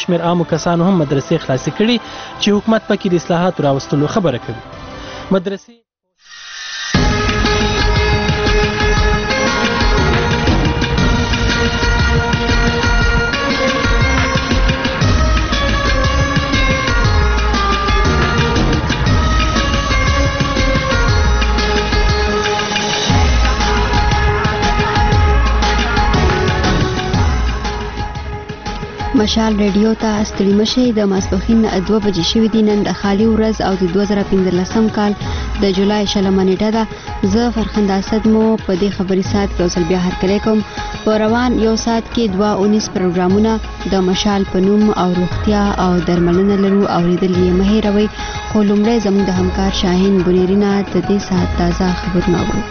شمېر عامو کسانو هم مدرسې خلاصې کړي چې حکومت پکې د اصلاحاتو راوستلو خبره کوي. مدرسې مشال ریډیو ته ستړي مشئ. د ماسپښین 2 بجې شوي دي. نن د خالي ورځ او د 2015 کال د جولای 20 نیټه ده. زه فرخنده اسد مو په دې خبري ساعت کې اوسل بیا هرکلی کوم. په روان یو ساعت کې 219 پروګرامونه د مشال په نوم او روغتیا او درملنه لرو. اوریدل یې مه هېروئ. خو لومړی زموږ د همکار شاهین بنیرینه د دې ساعت تازه خبرونه اورو.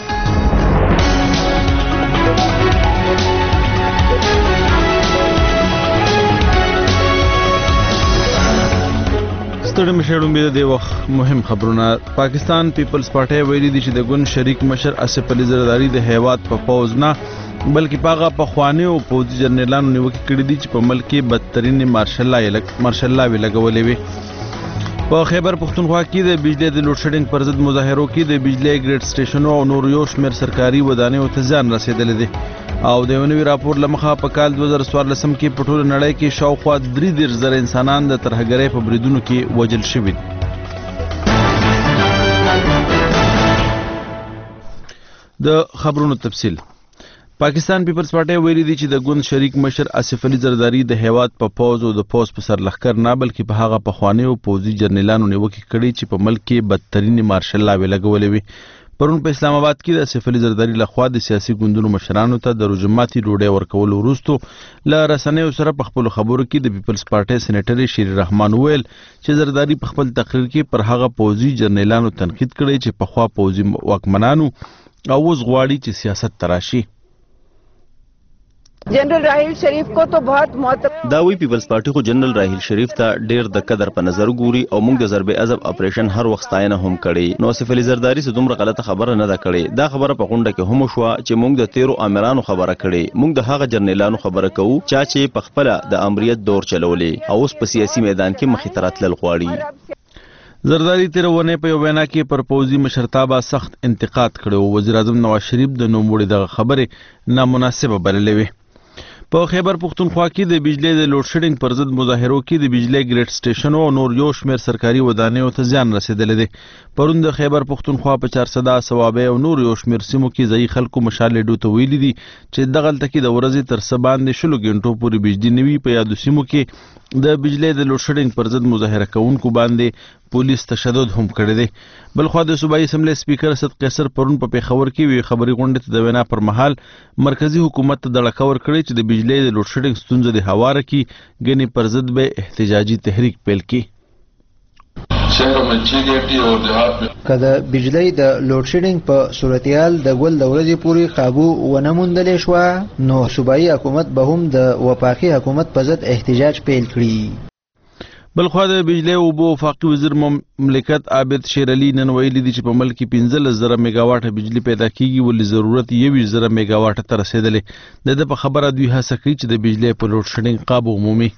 ستړي مشر د دې وخت مهم خبرونه. پاکستان پیپلز پارټي ویلي دي چې د ګوند شریک مشر اسف علي زرداری د هیواد په پوز نه بلکې پاغه په خواني او پوځي جنرالانو نیوکه کړې دي چې په ملک کې بدترین مارشل لا لګولې وي. په خیبر پختونخوا کې د بجلی د لوډ شیډینګ پر ضد مظاهرو کې د بجلی ګریډ سټیشنونو او نور یو شمېر سرکاري ودانیو ته زیان رسېدلی دی او د یو نوي راپور له مخه په کال 2014 کې په ټوله نړۍ کې شاوخوا 33,000 انسانان د ترهګرۍ په بریدونو کې وژل شوي دي. د خبرونو تفصیل. پاکستان پیپلز پارټي ویلي دي چې د ګوند شریک مشر اسف علي زرداری د هیواد په پوز او د پوز په سر لښکر نه بلکې په هغه پخوانیو پوځي جنرالانو نیوکې کړي چې په ملک کې بدترین مارشل لا لګولې وي. پرون په اسلام آباد کې د اسف علي زرداری لخوا د سیاسي ګوندونو مشرانو ته د رجماتي ډوډۍ ورکولو وروسته له رسنیو سره په خپلو خبرو کې د پیپلز پارټي سېنیټر شیر رحمان وویل چې زرداری په خپل تقریر کې پر هغه پوځي جنرالانو تنقید کړی چې پخوا پوځي واکمنانو او اوس غواړي چې سیاست تراشي. जनरल राहिल शरीफ को तो बहुत मोहतरम دا وی پیپلز پارټي خو جنرال راहिل شریف ته ډیر د قدر په نظر ګوري او موږ د ضرب عزب اپریشن هر وخت ستاینه هم کړي. نو اسف علي زرداری سه دومره غلطه خبره نه ده کړې. دا خبره په غونډه کې هم شو چې موږ د 13 امیرانو خبره کړې. موږ د هغه جنرالانو خبره کوو چې په خپل د امریت دور چلولې او اوس په سیاسي میدان کې مخې ته راتلل غواړي. زرداری تیر ونه په یو وینا کې پر پوځي مشرتابه سخت انتقاد کړو. وزیر اعظم نواز شریف د نوموړي دغه خبره نامناسبه بللې وي. په خیبر پختونخوا کې د بجلی د لوډ شیډینګ پر ضد مظاهرو کې د بجلی ګریډ سټیشنونو او نور یو شمېر سرکاري ودانیو ته زیان رسېدلی دی. پرون د خیبر پختونخوا په 400 صوابۍ او نور یو شمېر سیمو کې ځایي خلکو مشال ریډیو ته ویلي دي چې دغلته کې د ورځې تر څه باندې 20 غنټو پورې بجلي نه وي. په یادو سیمو کې د بجلی د لوډ شیډینګ پر ضد مظاهره کوونکو باندې پولیس تشدد هم کړی دی. بلخوا د صوبایي اسمبلی سپیکر اسد قیصر پرون په پېښور کې وی خبري غونډې ته د وینا پر مهال مرکزی حکومت ته دړکه ورکړې چې د بجلی د لوډ شیډینګ ستونزه د هواره کې ګنې پر ضد به احتجاجي تحریک پیل کړي. که د بجلی د لوډ شیډینګ په صورتحال د ګل د ورځې پورې قابو ونه موندلې شوه نو صوبایي حکومت به هم د وفاقي حکومت په ضد احتجاج پیل کړي. بلخوا د بجلی او اوبو وفاقي وزیر مملکت عابد شیر علي نن ویلي دي چې په ملک کې 15,000 میګاواټه بجلی پیدا کیږي ولې ضرورت 21,000 میګاواټه ته رسیدلی. د په خبره دوی هڅه کوي چې د بجلی په لوډ شیډینګ قابو عمومي.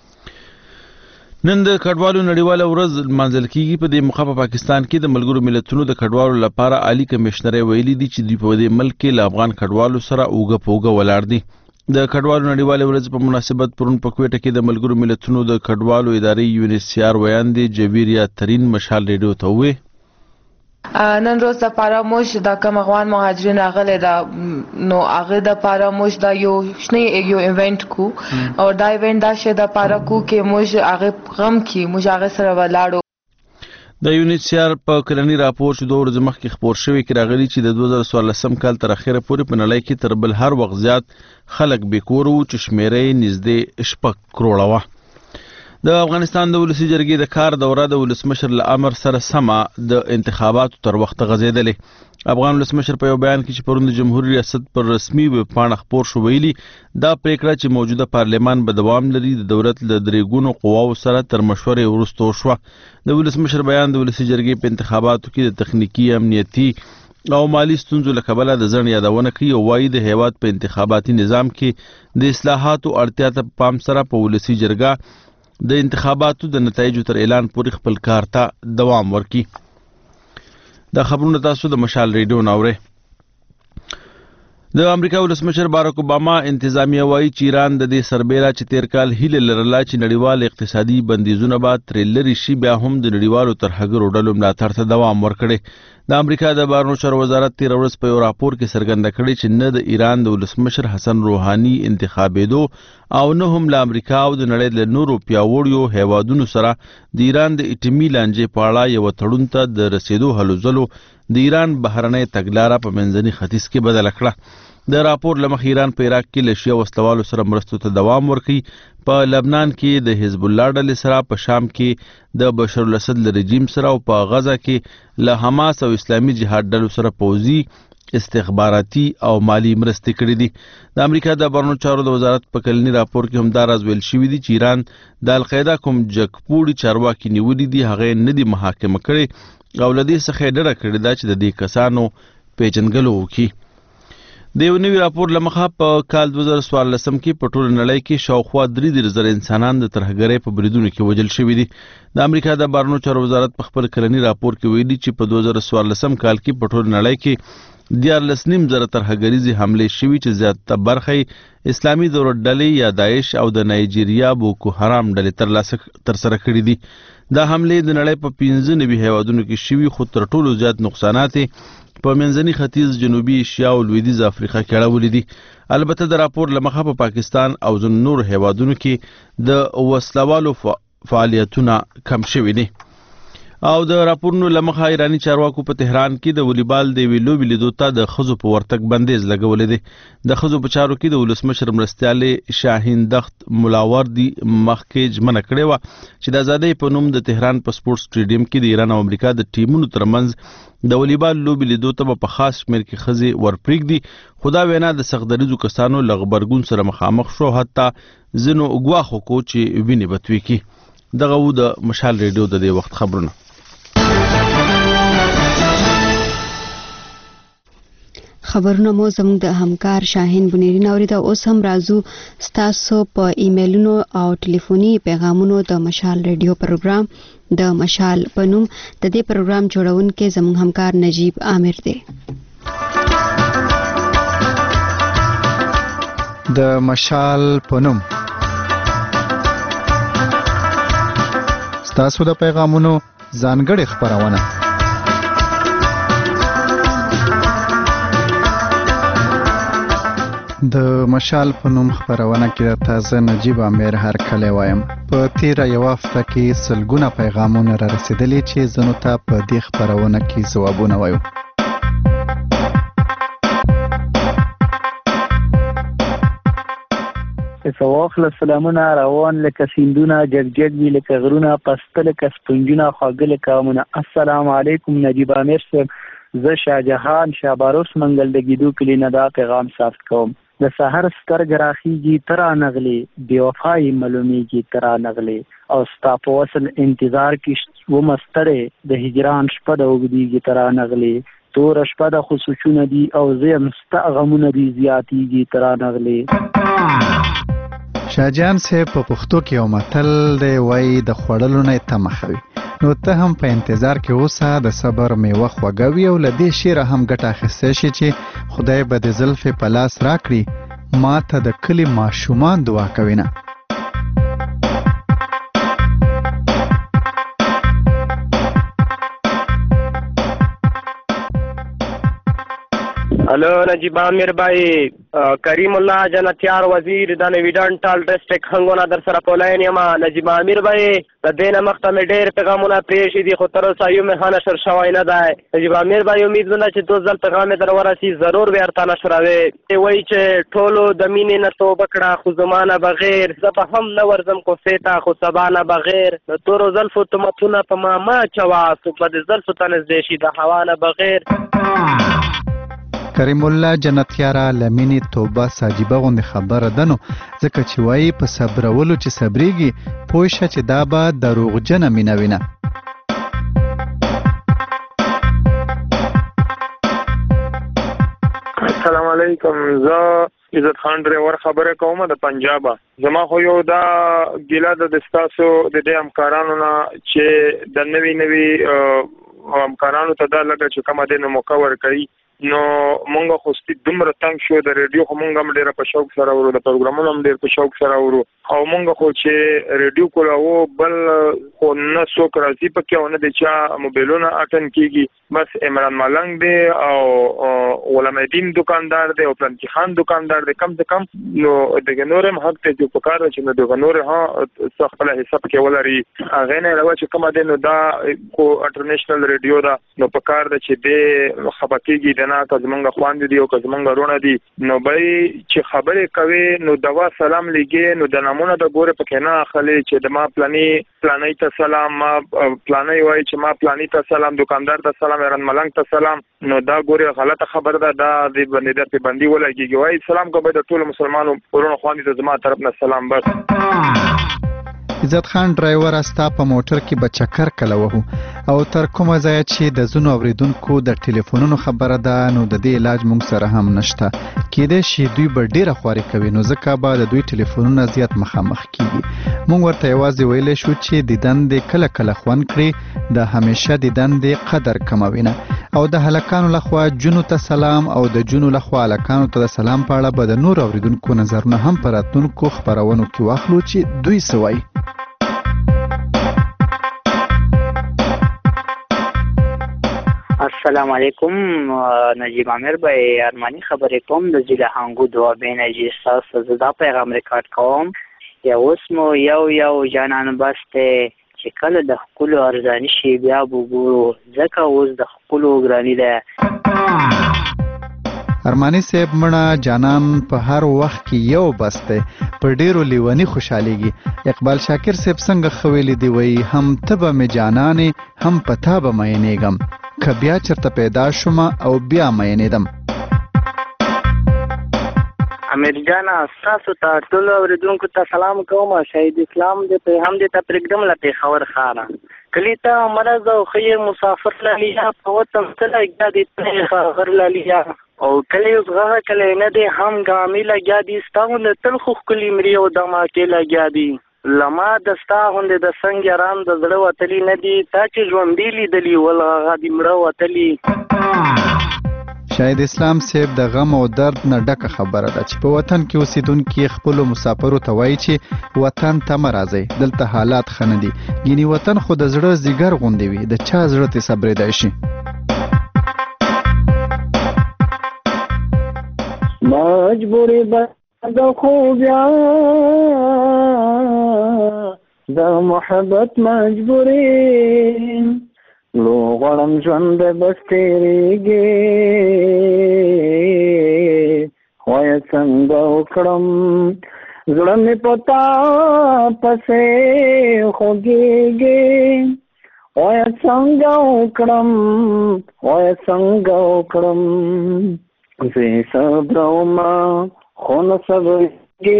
نن د کډوالو نړیواله ورځ لمانځل کیږي. په دې موخه په پاکستان کې د ملګرو ملتونو د کډوالو لپاره عالی کمشنر ویلي دي چې دوی په دې ملک کې له افغان کډوالو سره اوږه په اوږه ولاړ دي. د کډوالو نړیواله ورځ په مناسبت پرون په کوټه کې د ملګرو ملتونو د کډوالو ادارې یونیسیار ویاندې جویریا ترین مشال ریډیو ته وویل نن روز د پاره موږ د کوم افغان مهاجرین راغلي دا نو هغه د پاره موږ دا یو شنه یو ایونت کو او دا ایونت دا شه د پاره کو کې موږ هغه غم کې موږ هغه سره ولاړو. د یونیسیار په کلنی راپور چې 2 ورځې مخکې خپور شوی کې راغلي چې د 2014 کال تر اخره پورې په نړۍ کې تر بل هر وخت زیات خلک بیکور وو چې شمیره یې نږدې 6 کروړه وه. د افغانستان د ولسي جرګې د کار دوره د ولسمشر له امر سره سمه د انتخاباتو تر وخته غځېدلې. افغان ولسمشر په یو بیان کې چې پرون د جمهوریت ریاست پر رسمي ویبپاڼه خپور شو ویلي دا پریکړه چې موجوده پارلمان به دوام لري د دولت له درې ګونو قواو سره تر مشورې وروسته وشوه. د ولسمشر بیان د ولسي جرګې په انتخاباتو کې د تخنیکي امنیتي او مالی ستونزو له کبله د ځنډ یادونه کوي او وایي د هیواد په انتخاباتي نظام کې د اصلاحاتو اړتیا ته پام سره په ولسي جرګه د انتخاباتو د نتایجو تر اعلان پورې خپل کار ته دوام ورکړي. دا خبرونه تاسو د مشال ریډیو ناورئ. د امریکا ولسمشر باراک اوباما انتظامیه وایي چې ایران د دې سربیره چې تیر کال هیله لرله چې نړیوال اقتصادي بندیزونه به ترې لرې شي بیا هم د نړیوالو ترهګرو ډلو ملاتړ ته دوام ورکړي. د امریکا د بهرنیو چارو وزارت تېره ورځ په یو راپور کې څرګنده کړې چې نه د ایران د ولسمشر حسن روحاني انتخابېدو او نه هم له امریکا او د نړۍ له نورو پیاوړیو هیوادونو سره د ایران د اټومي لانجې په اړه یوه تړون ته د رسېدو هلو ځلو د ایران بهرنۍ تګلاره په منځني ختیځ کې بدله کړه. د راپور له مخې ایران په عراق کې له شیعه وسلوالو سره مرستو ته دوام ورکوي، په لبنان کې د حزب الله ډلې سره، په شام کې د بشر الاسد له رژیم سره او په غزه کې له حماس او اسلامي جهاد ډلو سره پوځي، استخباراتي او مالی مرستې کړې دي. د امریکا د بهرنیو چارو د وزارت په کلني راپور کې هم دا راز ویل شوي دي چې ایران د القاعده کوم جګپوړي چارواکي نیولي دي هغه نه دي محاکمه کړي او له دې څخه ډډه کړې ده چې د دې کسانو پیژنګلو وکړي. د یو نوي راپور له مخه په کال 2014 کې په ټوله نړۍ کې شاوخوا 3,000 انسانان د ترهګرۍ په بریدونو کې وژل شوي دي. د امریکا د بهرنیو چارو وزارت په خپل کلني راپور کې ویلي چې په 2014 کال کې په ټوله نړۍ کې 14,500 ترهګریزې حملې شوي چې زیاته برخه اسلامي دولت ډلې یا داعش او د نایجیریا بوکو حرام ډلې ترسره کړي دي. دا حملې د نړۍ په 95 هیوادونو کې شوي، خو تر ټولو زیات نقصانات په منځني ختیځ، جنوبي ایشیا او لویدیځ افریقا کې اړولي دي. البته د راپور له مخه په پاکستان او ځینو نورو هیوادونو کې د وسلوالو فعالیتونه کم شوي دي. او د راپورونو له مخه ایراني چارواکو په تهران کې د والیبال د یوې لوبې لیدو ته د ښځو په ورتګ بندیز لګولی دی. د ښځو په چارو کې د ولسمشر مرستیالې شاهین دخت ملاوردي مخکې ژمنه کړې وه چې د ازادۍ په نوم د تهران په سپورټ سټیډیم کې د ایران او امریکا د ټیمونو ترمنځ د والیبال لوبې لیدو ته به په خاص شمېر کې ښځې ورپرېږدي. خو دا وینا د سختدریځو کسانو له غبرګون سره مخامخ شو، حتی ځینو ګواښ وکړو چې وینې به توی کړي. دغه و د مشال ریډیو د دې وخت خبرونه. خبرونه مو زموږ د همکار شاهین بنيري نوري دا اوس هم راځو ستاسو په ایمیلونو او ټلیفوني پیغامونو د مشال ریډیو پروګرام د مشال پنوم د دې پروګرام جوړونکي زموږ همکار نجیب عامر دی. د مشال پنوم ستاسو د پیغامونو ځانګړې خبرونه. د مشال په نوم خبرونه کې د تازه نجیب عامر هر کله وایم. په تیره یو هفته کې سلګونه پیغامونه را رسیدلي چې زنو ته په دې خبرونه کې ځوابونه وایو. سواخل سلامونه روان لکه سیندونه جګجګ وی لکه غرونه پسته لکه سپنجونه خواږه لکه امونه. السلام علیکم نجیب عامر صاحب، زه شاهجهان شاباروس منګل د ګیدو کلی نه دا پیغام ثبت کوم. د سحر سترګ راخیږي ترا نغلي بے وفای ملومیږي ترا نغلي او ستا په وصل انتظار کې و مستره د هجران شپه د وګدیږي ترا نغلي تور شپه د خصوصونه دي او زم استغمونه دي زیاتیږي ترا نغلي. شاهجهان صاحب په پښتو کې یو متل دی وایي د خوړلو نه تمخوي، نو ته هم په انتظار کې اوسه، د صبر میوه خوږه وي او له دې شعره هم ګټه اخیستی شي چې خدای به د زلفې په لاس راکړي ما ته د کلي ماشومان دعا کوي نه. हेलो नजीब आमिर भाई, کریم الله جنتیار وزیر د نویډان ټال ډسټریکټ هنګونه در سره پولاین یم. نجیب عامر بھائی د دې نه مخته مې ډېر پیغامونه پرېښي دي خو تر اوسه یو مې ښه نشر شوی نه دی. نجیب عامر بھائی امید ده چې دوه ځل پیغام یې در ورسي ضرور به ورته نشروي. وایي چې ټولو د مینې نه توبه کړه خو زما نه بغیر، زه به هم نه ورځم کوفې ته خو سبا نه بغیر. د تورو زلفو تمتونه په ما مه اچوه، څوک به د زلفو ته نږدې شي د هوا نه بغیر. کریم الله جنتیاره لمینی توبه ساجیبه غوندې خبره ده، نو ځکه چې وایي په صبرولو چې صبریږي پوه شه چې دا به دروغجنه مینه وینه. علیکم. زه عزت خان ډرایور خبره کوم د پنجاب. زما خو یو دا ګیله د ستاسو د دې همکارانو نه چې د نوي همکارانو ته دا لګه چې کومه د موقع ورکړي نو مونږ خو ستې دومره تنګ شو د ریډیو خو مونږ هم ډېر په شوق سره ورو د پروګرامونو هم ډېر په شوق سره ورو او مونږ خو چې ریډیو کولاو بل خو نه څوک راځي پکې او نه د چا موبایلونه اټن کیږي بس عمران ملنګ دی او غلام الدین دکاندار دی او پلانکی خان دکاندار دی کم سے کم نو د نورم حق ته جو پکار چې نو د نور ها خپل حساب کې ولري هغه نه راو چې کومه دی نو دا کو انټرنیشنل ریډیو دا نو پکار د چې د خبرېږي نه که زمونږ خواندې دي او که زمونږ رونه دي نو به چې خبرې کوي نو دوا سلام لګي نو د نامونه د ګوره پکې نه اخلي چې د ما پلانې ته سلام ما پلانې وای چې ما پلانې ته سلام دکاندار ته سلام عمران ملنګ ته سلام نو دا ګوره غلطه خبر ده دا د بندر په بندي ولګي وای سلام کوم د ټول مسلمانانو ورونو خواندې ته زما طرف نه سلام بس. عزت خان ډرایور استا په موټر کې به چکر کله وهو او تر کومه ځای چې د زونو اوریدونکو د ټلیفونونو خبره ده نو د دې علاج مونږ سره هم نشته کېدای شي دوی به ډیره خواري کوي نو ځکه به د دوی ټلیفونونه زیات مخامخ کیږي مونږ ورته یوازې ویلی شو چې د دندې کله کله خوند کړي د همیشه د دندې قدر کموي نه او د هلکانو لخوا جونو ته سلام او د جونو لخوا هلکانو ته د سلام په اړه به د نور اوریدونکو نظرونه هم په راتلونکو خپرونو کې واخلو چې دوی څه وایي. السلام علیکم نجیب عامر بھائی ارمانی خبرې کوم د ضلع هنګو دوابین چې تاسو زه دا پیغام ریکارډ کوم یا اوس مو یو جانان بس ته چې کله د خپلو ارزاني شي بیا وګورو ځکه اوس د خپلو ګراني ده. ارمانی صاحب مړه جانان په هر وخت کې یو بس ته په ډیرو لیونی خوشحاليږي. اقبال شاکر صاحب څنګه خویلی دی وی هم تبه می جانانې هم پتا به مینېږم که بیا چرته پیدا شوم او بیا مینېدم. امیر جانا تاسو ته ټول اوریدونکو ته سلام کوم. شهید اسلام دې پیغام دې ته پرګدم لته خبر خانه کلی ته مرز او خیر مسافر لالیا په وطن تل اګادې ته غر لالیا او کلی زغه کلی نه دې هم ګامي لګیا دي ستاونه تل خو کلی مری او دما کې لګیا دي لما دستا هوند د څنګه رام د زړه وتلی نه دي تا چې ژوندې لیدلی ولغه دې مړه وتلی. شاید اسلام صاحب د غم او درد نه ډکه خبره ده چې په وطن کې اوسیدونکي خپل مسافرو ته وایي چې وطن ته مه راځئ دلته حالات ښه نه دي ګینې وطن خو د زړه زیګر غوندې وي د چا زړه ته صبرېدای شي. مجبوری د خوبیا د محبت مجبوری لو غړم ژوند بس تیریږي وای څنګه وکړم زړه مې پتا پسې خوږیږي وای څنګه وکړم زه صبر ما خو نه صبرېږي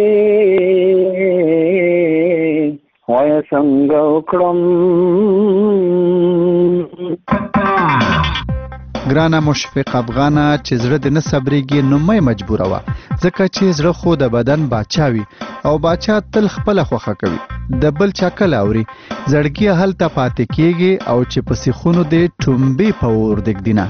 وای څنګه وکړم. ګرانه مشفق افغانه چې زړه دې نه صبرېږي نو مې مجبوروه ځکه چې زړه خو د بدن باچا وي او باچا تل خپله خوښه کوي د بل چا کله اوري زړګي هلته پاتې کېږي او چې په سیخونو دې ټومبې په اور دېږدي.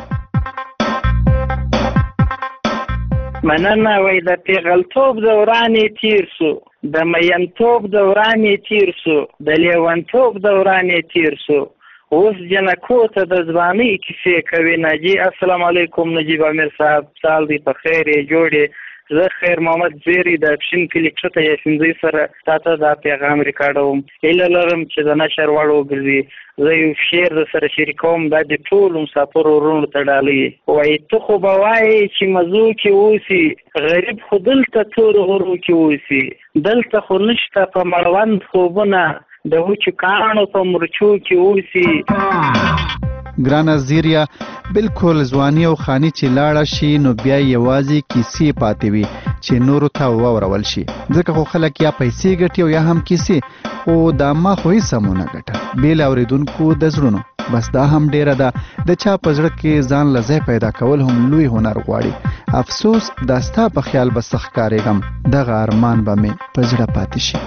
مننه وای د پیغلتوب دوران تیر سو د مینتوب دوران تیر سو د لیونتوب دوران تیر سو اوس جنکو ته د ځوانۍ کیسې کوي. ناجي السلام علیکم نجیب عامر صاحب سال دی په خیر یې جوړې زه خیر محمد زیری د اپشن کلی کښته یاسینزی سره تاته دا پیغام ریکارډوم هیله لرم چې د نشر وړ وګرځي زه یو شعر در سره شریکوم دا د ټولو مسافرو ورونو ته ډالۍ وایي ته خو به وایې چې مزو کې اوسي غریب خو دلته تورو غرو کې اوسي دلته خو نشته په مړوند خوبونه د وچو کاڼو په مرچو کې اوسي. ګرانه زیریا بالکل ځواني او خاني چې لاړه شي نو بیا یوازې کیسې پاتې وي چې نورو ته واورول شي ځکه خو خلک یا پیسې ګټي او یا هم کیسې خو دا ما خو هیڅ هم ونه ګټه بې له اورېدونکو د زړونو بس دا هم ډیره ده د چا په زړه کې ځان له ځای پیدا کول هم لوی هنر غواړي. افسوس دا ستا په خیال به سخت کارېږم دغه ارمان به مې په زړه پاتې شي.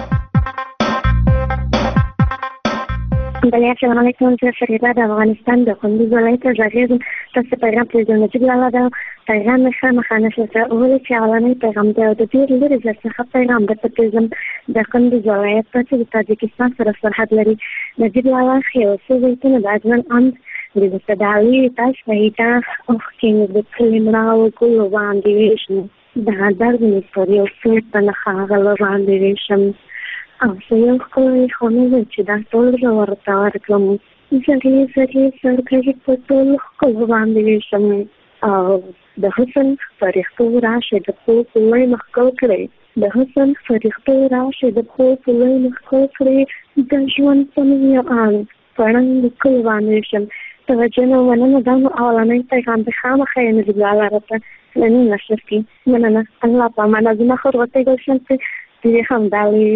بله السلام علیکم، زه فریده د افغانستان د کندوز ولایت غږیږم. تاسو پیغام پرېږدم نجیب لالا ده. پیغام مې خامخا نشته ولې چې اولنی پیغام دی او د ډېر لرې ځای څخه پیغام درته پرېږدم. د کندوز ولایت چې د تاجکستان سره سرحد لري. نجیب لالا ښې اوسېږئ د اجمل اند د مستدعوي تاج شهیده اوښکې مې د کلي مړاوو ګلو باندې ویشم. دا درد مې پر یو سوټ په نښه غله باندې ویشم. او زه یو ښکلی خونه چې دا ټول زه ورته ورکړم. زړې زړې سرګرې په ټولو ښکلو باندې ویشم. او د حسن فرښتو راشي د پښو په لوی مخکل کړئ. د حسن فرښتو راشي د پښو په لوی مخکل کړئ. د ژوند په نوي آن په ړنګ د کلو باندې ویشم. توجه نه مننه. دا مو اولنی پیغام دی. خامخا یې نجیب لالا راته نن نشر کړي. مننه. الله په امانه. زما خورغوتی ګلشن چې دې همدالې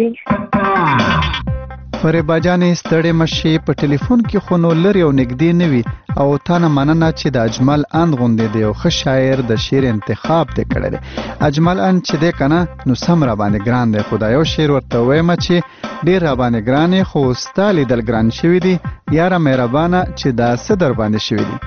فریبا جانې ستړې مشي په ټلیفون کې خو نو لرې او نږدې نه وي او تا نه مننه چې د اجمل اند غوندې دی یو ښه شاعر د شعر انتخاب دې کړی دی. اجمل اند چې دی که نه نو سم راباندې ګران دی خو دا یو شعر ورته وویمه چې ډېر راباندې ګران یې خو ستا لیدل ګران شوي دي یاره مهربانه چې دا څه در باندې شوي دي.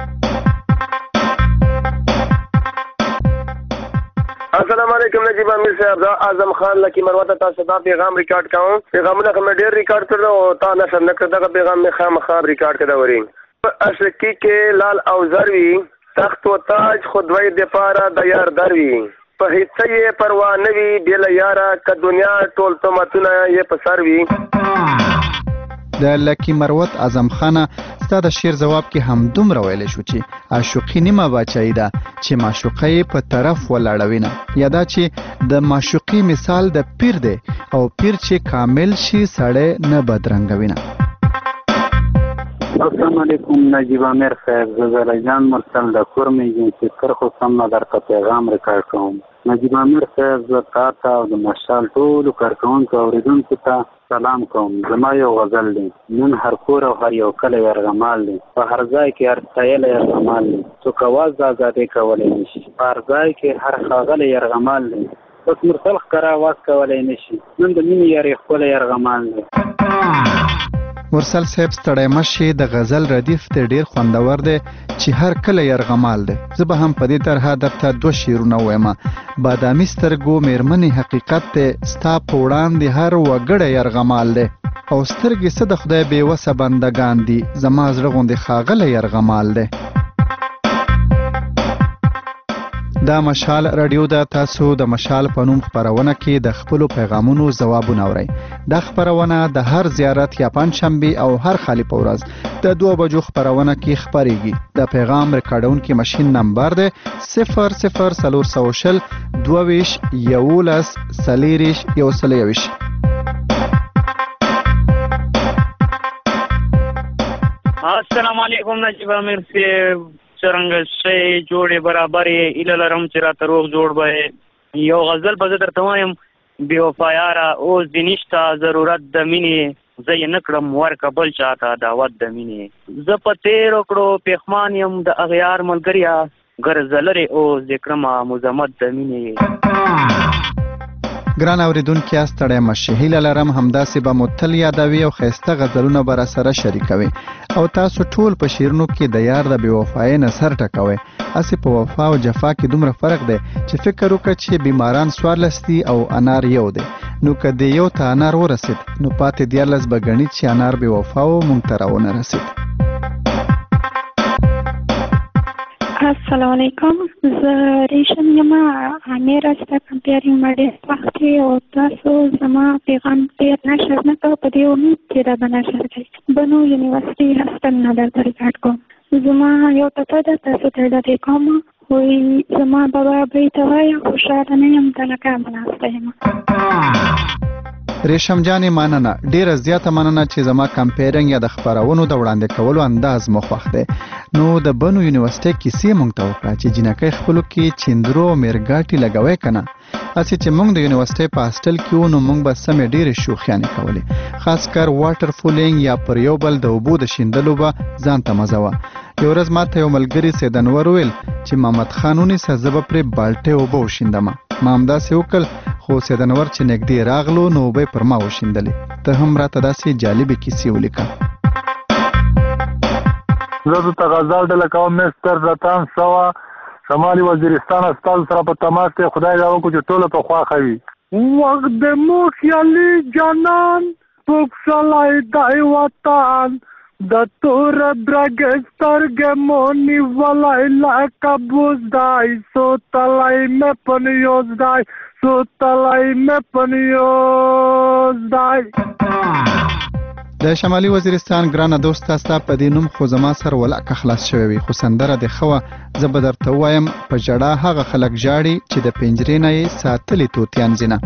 السلام علیکم نجیب امیر صاحب. دا اعظم خان لکی مروته تاسو دا پیغام ریکارډ کوم. پیغامونه مې ډېر ریکارډ کړل او تا نشر نه کړ. دغه پیغام مې خامخا ریکارډ کړی ورین. اشکی کې لال او زروي تخت و تاج خودوی د پاره د یار دروي. په هیڅ یې پروا نه وي بل یاره ک دنیا ټول تمتونه یې په سر وي. د لکی مروت اعظم خانه ستا د شعر جواب کې هم دومره ویلی شو چې عاشقي نیمه باچایي ده چې معشوقه یې په طرف ولاړوي نه. یا دا چې د معشوقي مثال د پیر دی او پیر چې کامل شي سړی نه بدرنګوي نه. السلام علیکم نجیب امیر صاحب. زه زلیجان مرسل د کورمې جنسي کرخو سم نه درته پیغام ریکارډ کوم. نجیب امیر صاحب زه تا ته او د مشال ټولو کارکوونکو اورېدونکو ته سلام کوم. زما یو غزل دی. نن هر کور او هر یو کلی یرغمال دی. په هر ځای کې هر ستایلی یرغمال دی. څوک اواز د ازادۍ کولی نشي. په هر ځای کې هر ښاغلی یرغمال دی. بس مرسل ښکاره اواز کولی نشي. نن د مینې یارې ښکلی یرغمال دی. مرسل صاحب ستړی مشي د غزل ردیف ته ډیر خوندور دی چې هر کله یرغمال دی. زه به هم په دې طرحه درته 2 شعرونه ووایم. بادامي سترګو میرمنې حقیقت دی ستا په وړاندې هر وګړی یرغمال دی. او سترګې څه د خدای بېوسه بندګان دي زما زړه غوندې ښاغلی یرغمال دی. دا مشال رادیو ده. تاسو د مشال په نوم خپرونه کې د خپلو پیغامونو ځوابونه اورئ. دا خپرونه د هر زیارت یا پنجشنبې او هر خالي په ورځ د 2 بجو خپرونه کې خپریږي. د پیغام ریکارډونکي ماشین نمبر دی 00420 22 11 40 121. السلام علیکم نجیب امیر صاحب. څرنګه شی جوړې برابرې ایله لرم چې راته روغ جوړ به یو غزل به زه درته وایم. بې وفا یاره اوس دې نشته ضرورت د مینې زه یې نه کړم ورکه بل چاته دعوت د مینې. زه په تېرو کړو پېښمان یم د اغیار ملګریا ګرځه لرې اوس دې کړمه مذمت د مینې. ګران اوریدونکي ستړی مشئ. هیله لرم همداسې به مو تل یادوي او ښایسته غزلونه به راسره شریکوي او تاسو ټول په شعرونو کې د یار د بې وفایۍ نه سر ټکوئ. هسې په وفا او جفا کې دومره فرق دی چې فکر وکړه چې بیماران 14 دي او انار یو دی. نو که د یو ته انار ورسید نو پاتې 14 به ګڼي چې انار بې وفا و مونږ ته راونه رسید. السلام علیکم. زه ریشم یم امیر ستا کمپیر یم ډېر وخت کې او تاسو زما پیغام ډېر نشر نه کوه په دې امید چې دا به نشر کوي. بنو یونیورسټي هستن نه درته ریکارډ کوم. زما یو ټپه ده تاسو ته ډډې کوم. وایي زما بابا بیت وایه خوشحاله نه یم تلکه مناسته یم. ریشم جانې مننه. ډیره زیاته مننه چې زما کمپیرنګ یا د خپرونو د وړاندې کولو انداز مو خوښ دی. نو د بنو یونیورسټۍ کیسې موږ ته وکړه چې جینکۍ خپلو کې چندرو او میرګاټي لګوی که نه. هسې چې موږ د یونیورسټۍ په هاسټل کې وو نو موږ به سمې ډېرې شوخیانې کولې. خاص کر واټر فولینګ یا پر یو بل د اوبو د شیندلو به ځان ته مزه وه. یو ورځ ماته یو ملګري سید انور وویل چې محمد خان ونیسه زه به پرې بالټۍ اوبه وشیندم. ما همداسې وکړل، خو سید انور چې نږدې راغلو نو اوبه یې پر ما وشیندلې. ته هم راته داسې جالبې کیسې ولیکه. زه دلته غزل ډله کوم مستر رتان سوا شمالي وزیرستان استاد سره په تماس کې. خدای دا وکړو چې ټوله په خواښه وي. وخت د مو خیالي جانان پوکسلای دای وطن د تور برګ سترګې مو نیولای لکه بوز دای سوتلای مې پنیوز دای سوتلای مې پنیوز دای. د شمالي وزیرستان ګرانه دوسته ستا په دې نوم خو زما سر ولاکه خلاص شوی وي، خو سندره دې ښه وه. زه به درته ووایم په ژړا هغه خلک ژاړي چې د پنجرې نه یې ساتلي طوطیان ځینه.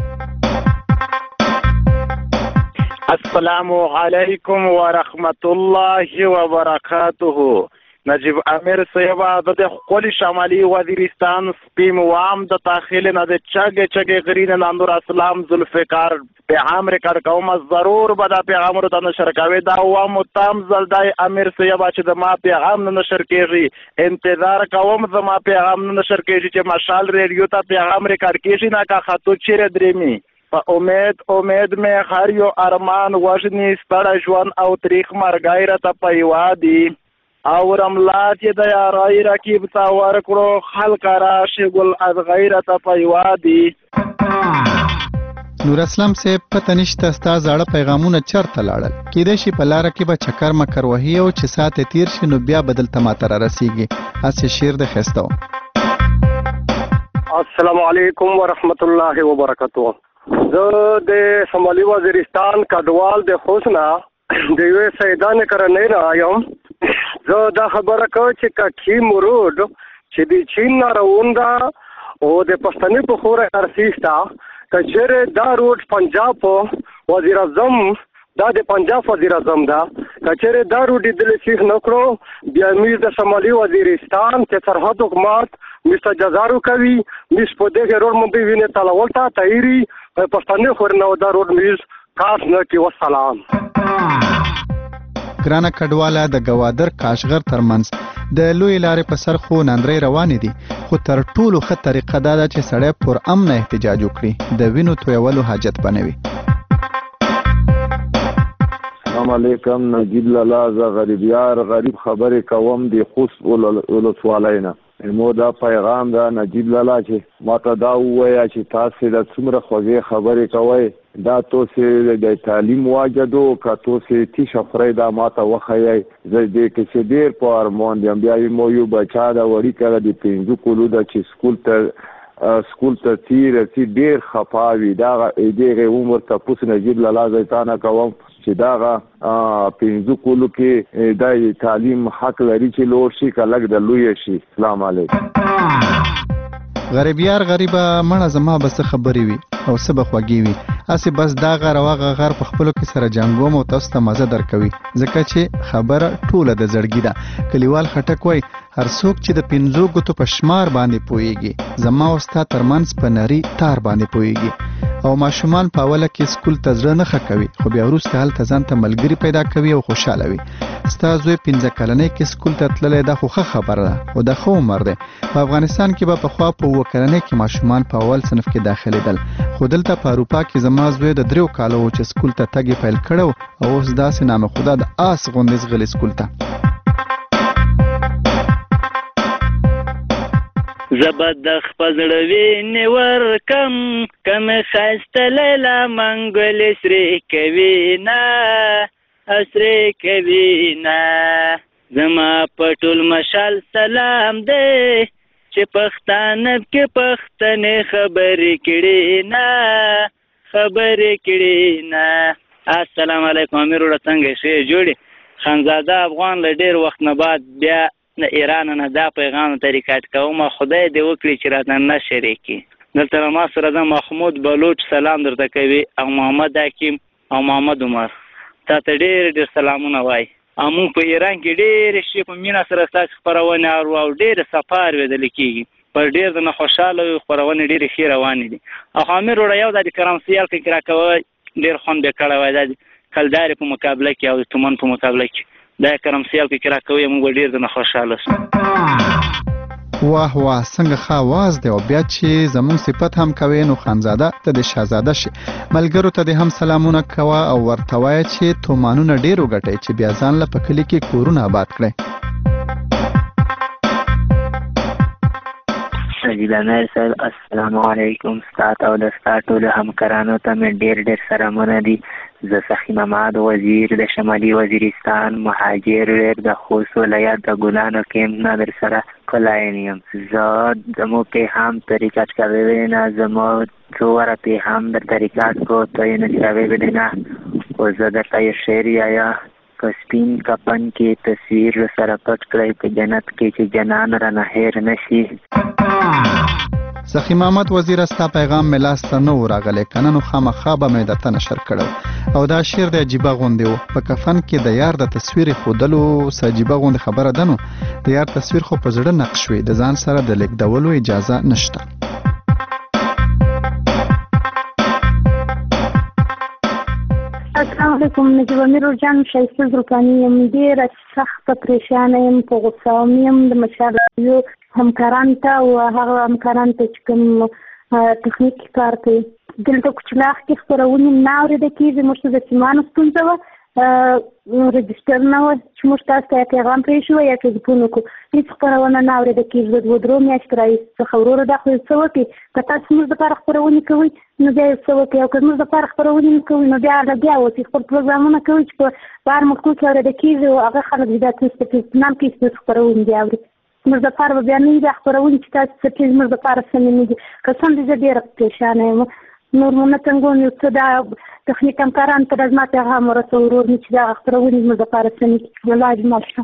السلام علیکم ورحمت الله وبرکاته. نجیب امیر صاحبه د ښکلي شمالي وزیرستان سپیم وام د داخل نه د چګې غرین نور اسلام ذوالفقار پیغام ریکارډ کوم. ضرور به دا پیغام ورته نشر کوي. دا وام تام زلدای امیر صاحبه چې د ما پیغام نه نشر کیږي. انتظار کوم زما پیغام نه نشر کیږي چې مشال ریډیو ته پیغام ریکارډ کیږي. نه کا خاطو چیرې درېمی په امید مې هر یو ارمان وژني ستړی ژوند او تریخ مرګی راته په یوادي او رملات یې د یارای رکیب ته ورکړو خلک راشي ګل از غیرته په یوادي. نور اسلام صاحب پته نشته ستا زاړه پیغامونه چرته لاړل؟ کیدای شي په لاره کې به چکر مکر وهي او چې ساعت تیر شي نو بیا به دلته ماته رارسیږي. هسې شعر د ښایسته و. السلام علیکم ورحمت الله وبرکاته. زه د شمالي وزیرستان کډوال د خوسنا د یوې سیدان کرنۍ نه یم. زه دا خبره کوم چې کیم روډ چې د چین نه روان ده او د پښتنې په خوره ارسیستا کچره دا روډ پنجاب وزیر اعظم دا د پنجاب وزیر اعظم دا کچره دا روډ د لسیخ نکړو بیا امیر د شمالي وزیرستان چې سرحد حکومت مستر جزارو کوي مس په دغه روډ مونږ ویني تلاولتا تایری پښتنې خور نو دا روډ میز کاس نه کې وسلام. ګرانه کډواله د گوادر کاشغر ترمنځ د لوی لارې په سر خو نندرې روانې دي، خو تر ټولو ښه طریقه دا ده چې سړی پر امنه احتجاج وکړي، د وینو تویولو حاجت بنوي. السلام علیکم. نجیب لالا زه غریبیار غریب خبرې کوم د خوست ولسوالۍ نه. مو دا پیغام دا نجیب لالا چې ماته دا ووایه چې تاسې د څومره خوږې خبرې کوئ دا تاسې د تعلیم واجدو که تاسې تیشه خورئ دا ماته وښیئ. زه دې کې چې ډېر په ارمان یم. بیا مو یو بچا ده وړیکه د 5 کلو ده چې سکول ته تیرسي ډېر خفا وي. دغه عمر تپوس نجیب لالا زه تا نه کوم چې دغه 5 کلو کې د تعلیم حق لري چې لوړ شي که لږ د لوی شي. السلام علیکم. غریبیار غریبه مړه زما به څه خبرې وي او څه به خوږې وي، هسې بس دا غر او هغه غر په خپلو کې سره جنګوم او تاسو ته مزه درکوي، ځکه چې خبره ټوله د زړګي ده. کلیوال خټک وایي هر څوک چې د 5 ګوتو په شمار باندې پوهیږي زما او ستا ترمنځ په نري تار باندې پوهیږي. او ماشومان په اوله کې سکول ته زړه نه ښه کوي، خو بیا وروسته هلته ځان ته ملګري پیدا کوي او خوشحاله وي. ستا زوی 15 کلنۍ کې سکول ته تللی دا خو ښه خبره ده او دا ښه عمر دی. په افغانستان کې به پخوا په 7 کلنۍ کې ماشومان په اول صنف کې داخلېدل، خو دلته په اروپا کې زما زوی د 3 کالو و چې سکول ته تګ یې پیل کړی او اوس داسې نام خدا د آس غوندې ځغلي سکول ته. زبدخ پزړوي نور کم خسته لیلا منګل سری کوي نه اسری کوي نه زما پټول مشال سلام دې چې پښتانه کې پښتنې خبرې کړي نه. السلام علیکم. امیر وړه څنګه شې جوړي خانزاده افغان له ډېر وخت نه بعد بیا د ایران نه دا پیغام ته ریکارډ کوم. خدای دې وکړي چې راته نه شریکي. دلته ما سره د محمود بلوچ سلام درته کوي او محمد حکیم او محمد عمر تاته ډېر سلامونه وای. موږ په ایران کې ډېر شي په مینا سره ستاسو خپرونه او ډېر سفر ویدل کېږي. په ډېر نه خوشاله خپرونه ډېر ښې روانې دي. او امیر وړه یو د کرامسیال کې راکوي ډېر خوند به کړه وای د کلدارې په مقابله کې او تومن په مقابله کې دا کرمسیال کې راکوي موږ ډیر د خوشاله سو. واه واه څنګه ښه आवाज دی او بیا چې زمون صفت هم کوي نو خانزاده ته د شاهزاده شي. ملګرو ته د هم سلامونه کوه او ورته وایه چې تومانونه ډیر وګټئ چې بیا ځان له په کلي کې کورونه آباد کړئ. نجیب امیر صاحب السلام علیکم. ستاسو او د ستاسو ټولو همکارانو ته مې ډیر سلامونه دي. زه سخی محمد وزیر د شمالي وزیرستان مهاجر د خوست ولایت د ګلانو کیمپ نه در سره کلاین یم. زه زمو پیغام په ریکارډ کوي نه زمو څوره پیغام در ریکارډ کو ته نه چاوي ودینا او زه د تای شعر یا کسپین کپن کې تصویر سره پټ کړی په جنت کې چې جنان را نه هیر نشي. سخی محمد وزیر استا پیغام ملاسته نو راغلی کنه نو خامخا به مې درته نشر کړو او دا شعر د عجیبه غوندې و. په کفن کې د یار د تصویر خودلو عجیبه غوندې خبره ده. نو د یار تصویر خو په زړه نقش وي د ځان سره د لیکدولو اجازه نشته. السلام علیکم. نجیب امیر جان شایسته زرکانی یم. ډیره سخته پریشانه یم په غوسه یم د مشال رادیو همکارانو ته او هغه همکارانو ته چې کوم تخنیکي کار کوي. دلته کوچلاخ کې خپرونې نه اورېده کېږي. موږ ته د سیمانو ستونزه وه رجسټر نه وه چې موږ تاسو ته یا پیغام پرېښي وه یا ټلیفون وکړو. هېڅ خپرونه نه اورېده کېږي. د 2 میاشتې راهیسې څخه وروره دا خو یو څه وکړي که تاسو موږ دپاره خپرونې کوئ نو بیا یو څه وکړي او که موږ دپاره خپرونې نه کوئ نو بیا لګیا اوسئ. خپل پروګرامونه کوئ چې په هر ملکو کې اورېده کېږي او هغه خلک دا په استنام کې چې خپرونې دي اوري. زموږ دپاره به بیا نه وي دا خپرونې چې تاسو څه چې زموږ دپاره سمې نه دي. قسم دې زه ډېره پرېشانه یم. نور مو نه تنګوم یو څه دا تخنیک همکارانو ته زما پیغام ورسوه ورور مې چې دغه خپرونې زموږ دپاره سمې کړي. الله اجمل شه.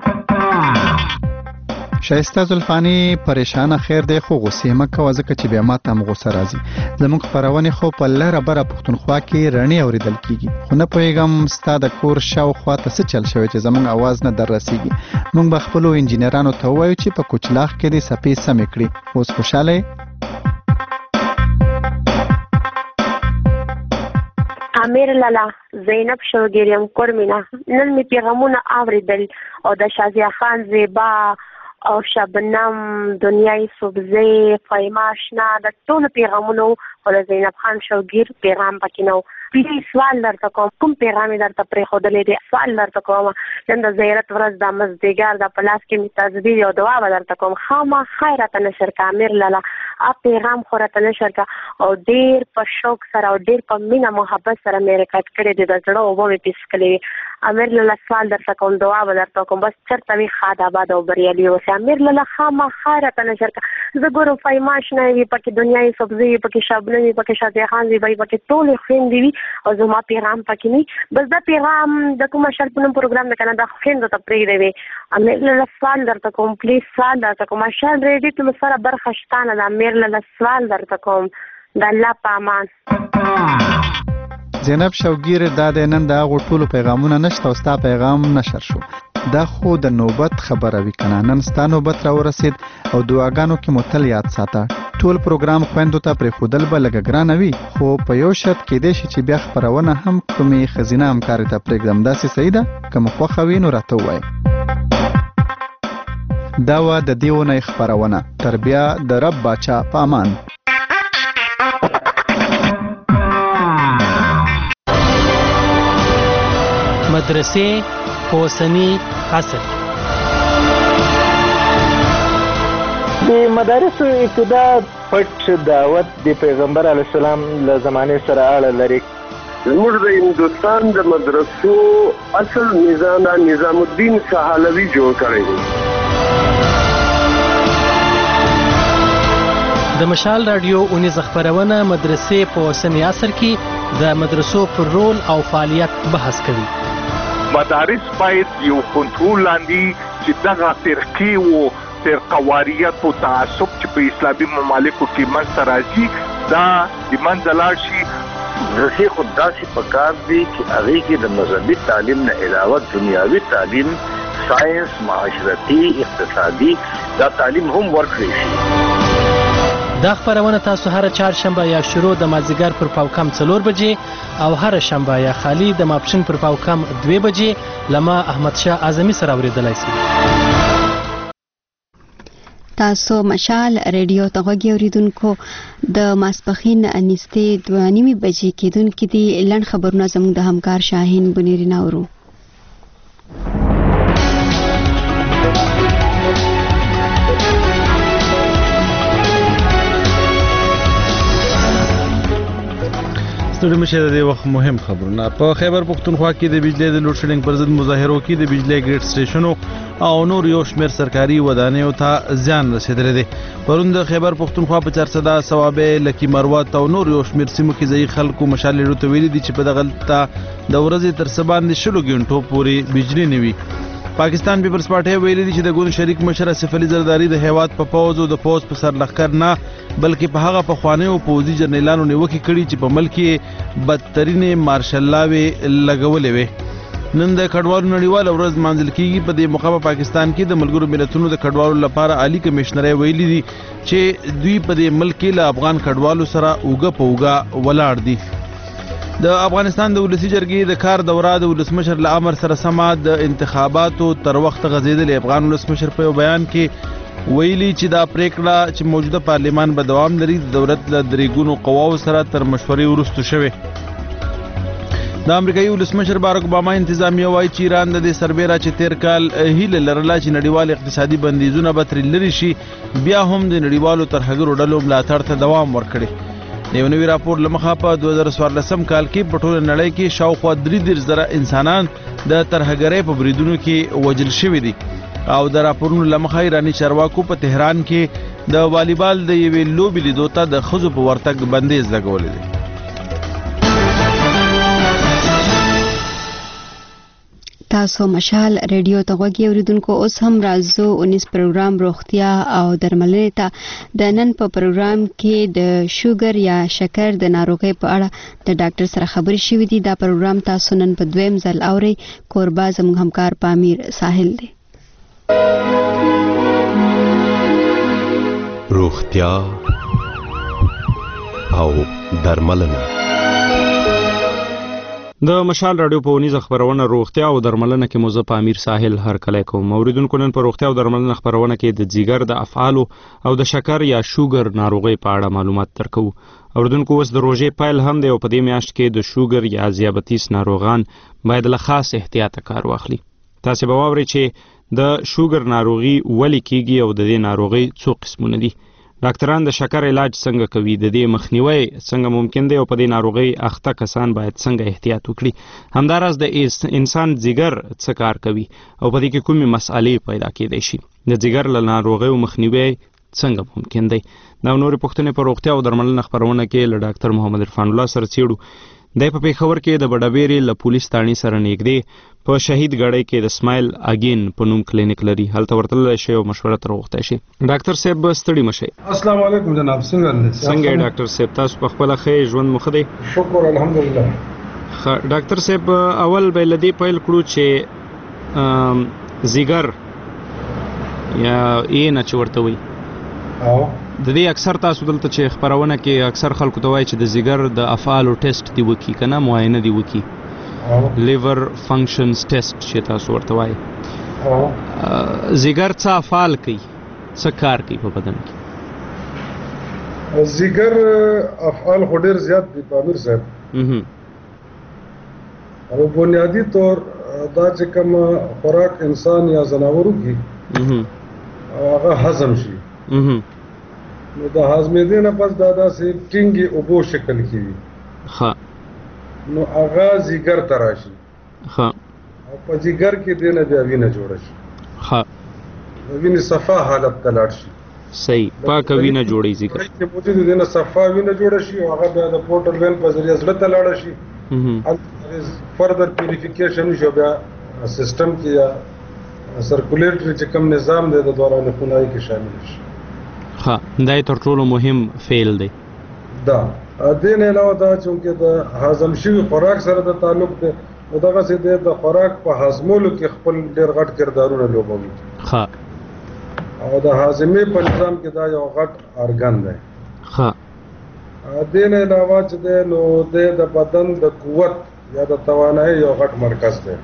شایسته زلفانی پریشانه خیر دی خو غوسې مه کوه ځکه چې بیا ما ته هم غوسه راځي. زموږ خپرونې خو په لره بره پښتونخوا کې رڼې اورېدل کېږي خو نه پوهېږم ستا د کور شاوخوا ته څه چل شوی چې زموږ اواز نه در رسېږي. موږ به خپلو انجینرانو ته ووایو چې په کوچلاخ کې دې څپې سمې کړي. اوس خوشحاله یې؟ امیر لالا زینب شوګیر یم کورمینا. نن می پیغامونه اوریدل او د شازیه خان زیبا او شبنم دنیای صبزی فایما آشنا د ټول پیغامونه او د زینب خان شوګیر پیغام پکې نو. پیری سوال درته کوم کوم پیغام درته پرې خودلې دی سوال درته کوم نن د زیارت ورځ د مزدګار د پلاس کې می تزویر او دعا درته کوم خامہ خیرت نشر کا امیر لالا ا پیغام خورته نشر کا او ډیر په شوق سره او ډیر په مینا محبت سره مې ریکارډ کړی دی د زړه او به پیس کړی. امیر لالا سوال درته کوم دعا درته کوم بس چرته وی خاد آباد او بریالي اوسه. امیر لالا خامہ خیرت نشر کا زه ګورم فایماش نه وی پکې دنیای سبزی پکې شبنم پکې شازیه خان وی پکې ټول خويندې وی او زما پیغام پکې نه بس دا پیغام د کوم شرپونم پروګرام نه کنه دا خويندو ته پرې دی. امیر لالا سوال درته کوم پلیز سوال درته کوم شان ریډي ته سره برخه شتانه د امیر لالا سوال درته کوم د الله په امان. زینب شوګیر دا د نن د هغو ټولو پیغامونه نشته او ستا پیغام نشر شو. دا خو د نوبت خبره وي کنه. نن ستا نوبت راورسید او دعاګانو کې مو تل یاد ساته. ټول پروګرام خویندو ته پرېښودل به لږه ګرانه وي خو په یو شرط کیدای شي چې بیا خپرونه هم کومې ښځینه همکارې ته پرېږدم. داسې صحیح ده؟ که مو خوښه وي نو راته ووایه. دا وه د دې اونۍ خپرونه. تر بیا د رب باچا په امان. مدرسې په اوسني عصر د مدارسو ابتدا پټ دعوت د پیغمبر علیه السلام له زمانې سره اړه لري. زموږ د هندوستان د مدرسو اصل نظام الدین سهالوي جوړ کړی دی. د مشال رادیو اونیزه خپرونه مدرسې په اوسني عصر کې د مدرسو پر رول او فعالیت بحث کوي. مدارس باید یو کنټرول لاندې چې دغه فرقې و فرقواریت او تعصب چې په اسلامي ممالکو کې منځته راځي دا د منځه لاړ شي. مدرسې خو داسې پکار دي چې هغې کې د مذهبي تعلیم نه علاوه دنیاوي تعلیم ساینس معاشرتي اقتصادي دا تعلیم هم ورکړی شي. دا خپرونه تاسو هر چهارشنبه یا شروع د مازدیګر پر پاوکم 4 بجې او هر شنبه یا خالی د ماپښین پر پاوکم 2 بجې لما احمد شاه اعظمي سره اوریدلای شئ. تاسو مشال ریډیو ته غوږ اوریدونکو د ماسپخین انستې 2:30 بجې کېدونکې دي. لنډ خبرونه زموږ د همکار شاهین بنيري ناورو. ستړي مشه د وخت مهم خبرونه. په خیبر پختونخوا کې د بجلی د لوډ شیډینګ پر ضد مظاهرو کې د بجلی ګریډ سټیشنو او نور یو شمېر سرکاري ودانیو ته زیان رسیدلی دی. پرون د خیبر پختونخوا په 400 صوابع لکي مروت او نور یو شمېر سیمو کې ځایي خلکو مشال ریډیو ته ویلي دي چې په دغه ته د ورځې تر څه باندې 20 غنټو پورې بجلی نه وي. پاکستان پیپلز پارټي ویلي دي چې د ګوند شریک مشر اسف علي زرداری د هیواد په پوز او د پوز په سر لښکر نه بلکې په هغه پخوانیو پوځي جنرالانو نیوکې کړي چې په ملک کې بدترینې مارشل لاوې لګولې وې. نن د کډوالو نړیواله ورځ مانځل کیږي. په دې موقع په پاکستان کې د ملګرو ملتونو د کډوالو لپاره عالی کمشنر ویلي دي چې دوی په دې ملک کې له افغان کډوالو سره اوږه په اوږه ولاړ دي. د افغانستان د ولسی جرګې د کار دوره د ولسمشر له امر سره سمه د انتخاباتو تر وخت غځېدلې. افغان ولسمشر په بیان کې ویلي چې دا پریکړه چې موجوده پارلیمان به دوام لري د دولت له درېګونو قواو سره تر مشورې وروسته شوې. د امریکایي ولسمشر باراک اوباما انتظامیه وایي چې ایران د دې سربیره چې تیر کال هیله لرله چې نړیوال اقتصادي بندیزونه به ترې لرې شي بیا هم د نړیوالو ترهګرو ډلو ملاتړ ته دوام ورکړي. د یو نوي راپور له مخه په 2014 کال کې په ټوله نړۍ کې شاوخوا 33,000 انسانان د ترهګرۍ په بریدونو کې وژل شوي دي. او د راپورونو له مخه ایراني چارواکو په تهران کې د والیبال د یوې لوبې لیدو ته د ښځو په ورتګ بندیز لګولی دی. تاسو مشال ریډیو ته غوږ اوریدونکو اوس هم راځو 19 پروګرام روغتیا او درملنې ته. د نن په پروګرام کې د شوګر یا شکر د ناروغۍ په اړه د ډاکټر سره خبرې شوې دي. دا پروګرام تاسو نن په دویم ځل اورئ. کوربه زموږ همکار پامیر ساحل دی. روغتیا او درملنه. د مشال رادیو په ونیزه خبرونه روغتیا او درملنه کې موزه پامیر ساحل هر کله کوم. اوریدونکو نن په روغتیا او درملنه خبرونه کې د جګر د افعالو او د شکر یا شوګر ناروغۍ په اړه معلومات درکو. اوریدونکو اوس د روژې پیل هم دی او په دې میاشت کې د شوګر یا ذیابیطس ناروغان باید له خاص احتیاط کار واخلي. تاسو به واورئ چې د شوګر ناروغي ولې کیږي او د دې ناروغۍ څو قسمونه دي. ډاکټران د شکر علاج څنګه کوي، د دې مخنیوي څنګه ممکن دی او په دې ناروغۍ اخته کسان باید څنګه احتیاط وکړي. همداراز د انسان جګر څه کار کوي او په دې کې کومې مسالې پیدا کېدای شي. د جګر له ناروغیو مخنیوي څنګه ممکن دی. دا نورې پوښتنې په روغتیا او درملنه خبرونه کې له ډاکټر محمد عرفان الله سره څېړو. دی په پېښور کې د بډابېرې له پولیس تاڼي سره نږدې په شهید ګړی کې د سمایل اگین په نوم کلینیک لري. هلته ورتللی شئ او مشوره تر وغوښتی شئ. ډاکټر صاحب ستړي مه شئ. السلام علیکم جناب. څنګه یې ډاکټر صاحب؟ تاسو په خپله ښه یې؟ ژوند مو ښه دی؟ شکر الحمدلله. ډاکټر صاحب اول به له دې پیل کړو چې زیګر یا نه چې ورته وایي د دې اکثر تاسو دلته چې خبرونه کې اکثر خلکو ته وایي چې د زیګر د افعالو ټیسټ دی وکړي که نه معاینه دی وکړي لیور فنکشنز ټیسټ چې تاسو ورته وایي. زیګر څه افعال کوي، څه کار کوي په بدن کې؟ زیګر افعال خو ډېر زیات دي پامیر صاحب. او بنیادی طور دا چې کوم خوراک انسان یا ځناور وکړي هغه هضم شي نو د هضمېدې نه پس دا داسې ټینګې اوبو شکل کې وي نو هغه ځیګر ته راشي او په ځیګر کې دې نه بیا وینه جوړه شي د وینې صفا حالت ته لاړ شي. صحیح، پاکه وینه جوړی ځیګر کې موجود دې نه صفا وینه جوړه شي او هغه بیا د پورټل وین په ذریعه زړه ته لاړ شي. فردر پیوریفیکیشن شو بیا سیستم کې یا سرکولیټری چې کوم نظام دی د دوران خونایی کې شامل شي. ها دا تر ټولو مهم فعل دی. دا دې نه علاوه دا چې د هضم شوی خوراک سره د تعلق دی نو دغه څه دی د خوراک په هضمولو کې خپل ډېر غټ کردارونه لوبوي. ها او د هاضمې په نظام کې دا یو غټ ارګان دی. ها دین علاوه چې ده نو د بدن د قوت یا د توانایي یو غټ مرکز دی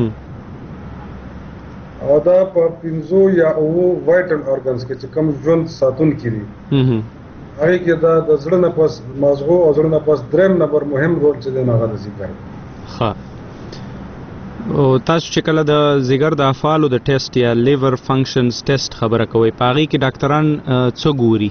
او دا په 5 یا 9 وایټل اورګنز کې چې کوم ژوند ساتونکي دي هغه کې دا د زړه نه پس مازغو او زړه نه پس دریم نمبر مهم رول چې دی هغه د ذکر ها او تاسو چې کله د ځیګر د افعالو د ټیسټ یا لیور فنکشنز ټیسټ خبره کوي پاغي کې ډاکټران څه ګوري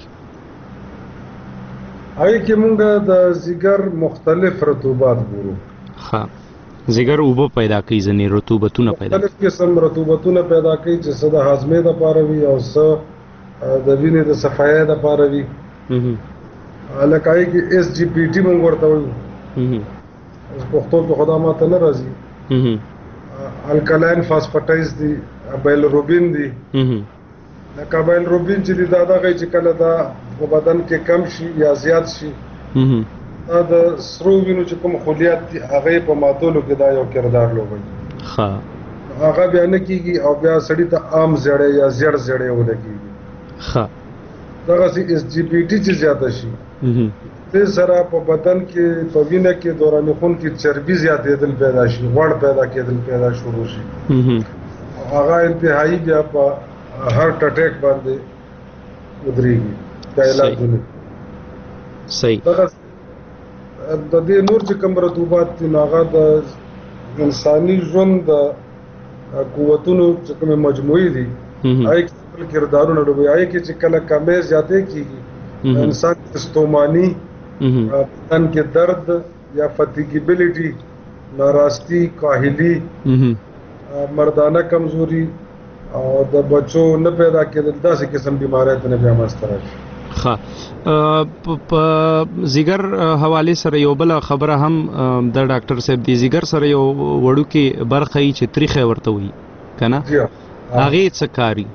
هغه کې مونږ د ځیګر مختلف رطوبات ګورو ها ځیګر اوبه پیدا کوي ځنې رطوبتونه پیدا کوي مختلف قسم رطوبتونه پیدا کوي چې څه د هاضمې لپاره وي او څه د وینې د صفایي لپاره وي لکه هغه کې اس جی پی ټي مونږ ورته وایو اوس پښتو په خدامت نه راځي الکلاین فاسفاټایز دي بایلروبین دي لکه بایلروبین چې دا دغه چې کله دا په بدن کې کم شي یا زیات شي دا د سرو وینو چې کوم خلیات دي هغه په ماتولو کې دا یو کردار لوبوي ها هغه بیا نه کیږي او بیا سړی ته عام زړې یا زړې ولګيږي ها دغه سي اس جی پی ټي چې زیاته شي د سره په بدن کې په وینه کې دوران خون کې چربي زیاتېدل پیدا شي غوړ پیدا کېدل پیدا شروع شي هغه انتهایی بیا په هارت اٹیک باندې ودرېږي دا علاج دی صحیح د دې نور چې کوم رطوبات دي هغه د انساني ژوند د قوتونو چې کوم مجموعي دي هغه خپل کردارونه لوبي هغه کې چې کله کمې زیاتې کیږي انسان استومانی بدن کې درد یا فټیګیبিলিټي ناراستی کاهلی مردانه کمزوري او د بچو نه پیدا کېدل داسې قسم بیماریات نه بیا مسترش ها په زیګر حواله سره یو بل خبره هم د ډاکټر صاحب دی زیګر سره یو وړو کې برخه چې تاریخ ورته وي کنه هغه څه کاری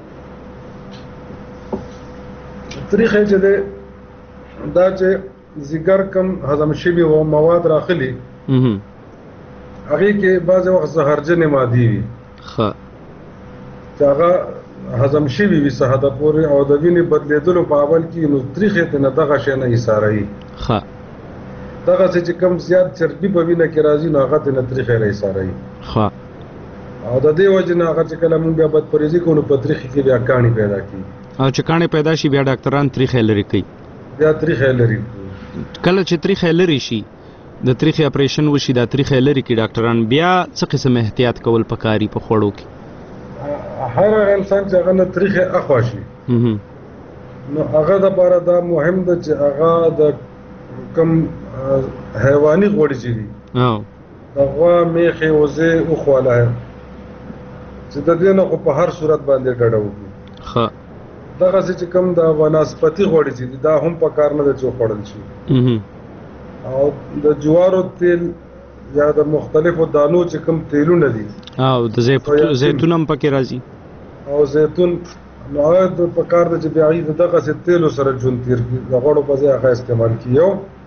تاریخ چې دا چې زیګر کم هضم شوی او مواد راخلي هغه کې بعض وخت زهرجن مادي وي ها هغه هضم شوی وي صحت پورې او د وینې بدلیدلو په اول کې نو تاریخ ته نه دغه شی نه ایساري ها دغه چې کم زیات چربي په وینه کې راځي نو هغه ته نه تاریخ نه ایساري ها او د دې وجه نه هغه چې کله موږ بیا بد پرېزي کوو په تاریخ کې بیا کہانی پیدا کی او چې کہانی پیدا شي بیا ډاکټران تاریخ لري کوي بیا تاریخ لري کله چې تاریخ لري شي د تاریخ اپریشن وشي د تاریخ لري کې ډاکټران بیا څه قسم احتیاط کول پکاري په خوړو کې هر انسان چې هغه نه تاریخ اخواشي نو هغه د لپاره دا مهم ده چې هغه د کم حیواني غوړي چې دي دغه میخه وزه او خواله چې د دې نه په هر صورت باندې ډډه وکړي ها دغه چې کوم د وناسپتی غوړي چې دا هم په کار نه چې خوړل شي او د جوارو تیل یا د مختلفو دانو چې کوم تیلونه دي او د زیتون هم پکې راځي او زیتون نو هغه په کار د چې بیا دغه تیلو سره جون تیر کی د غوړو په ځای هغه استعمال کیو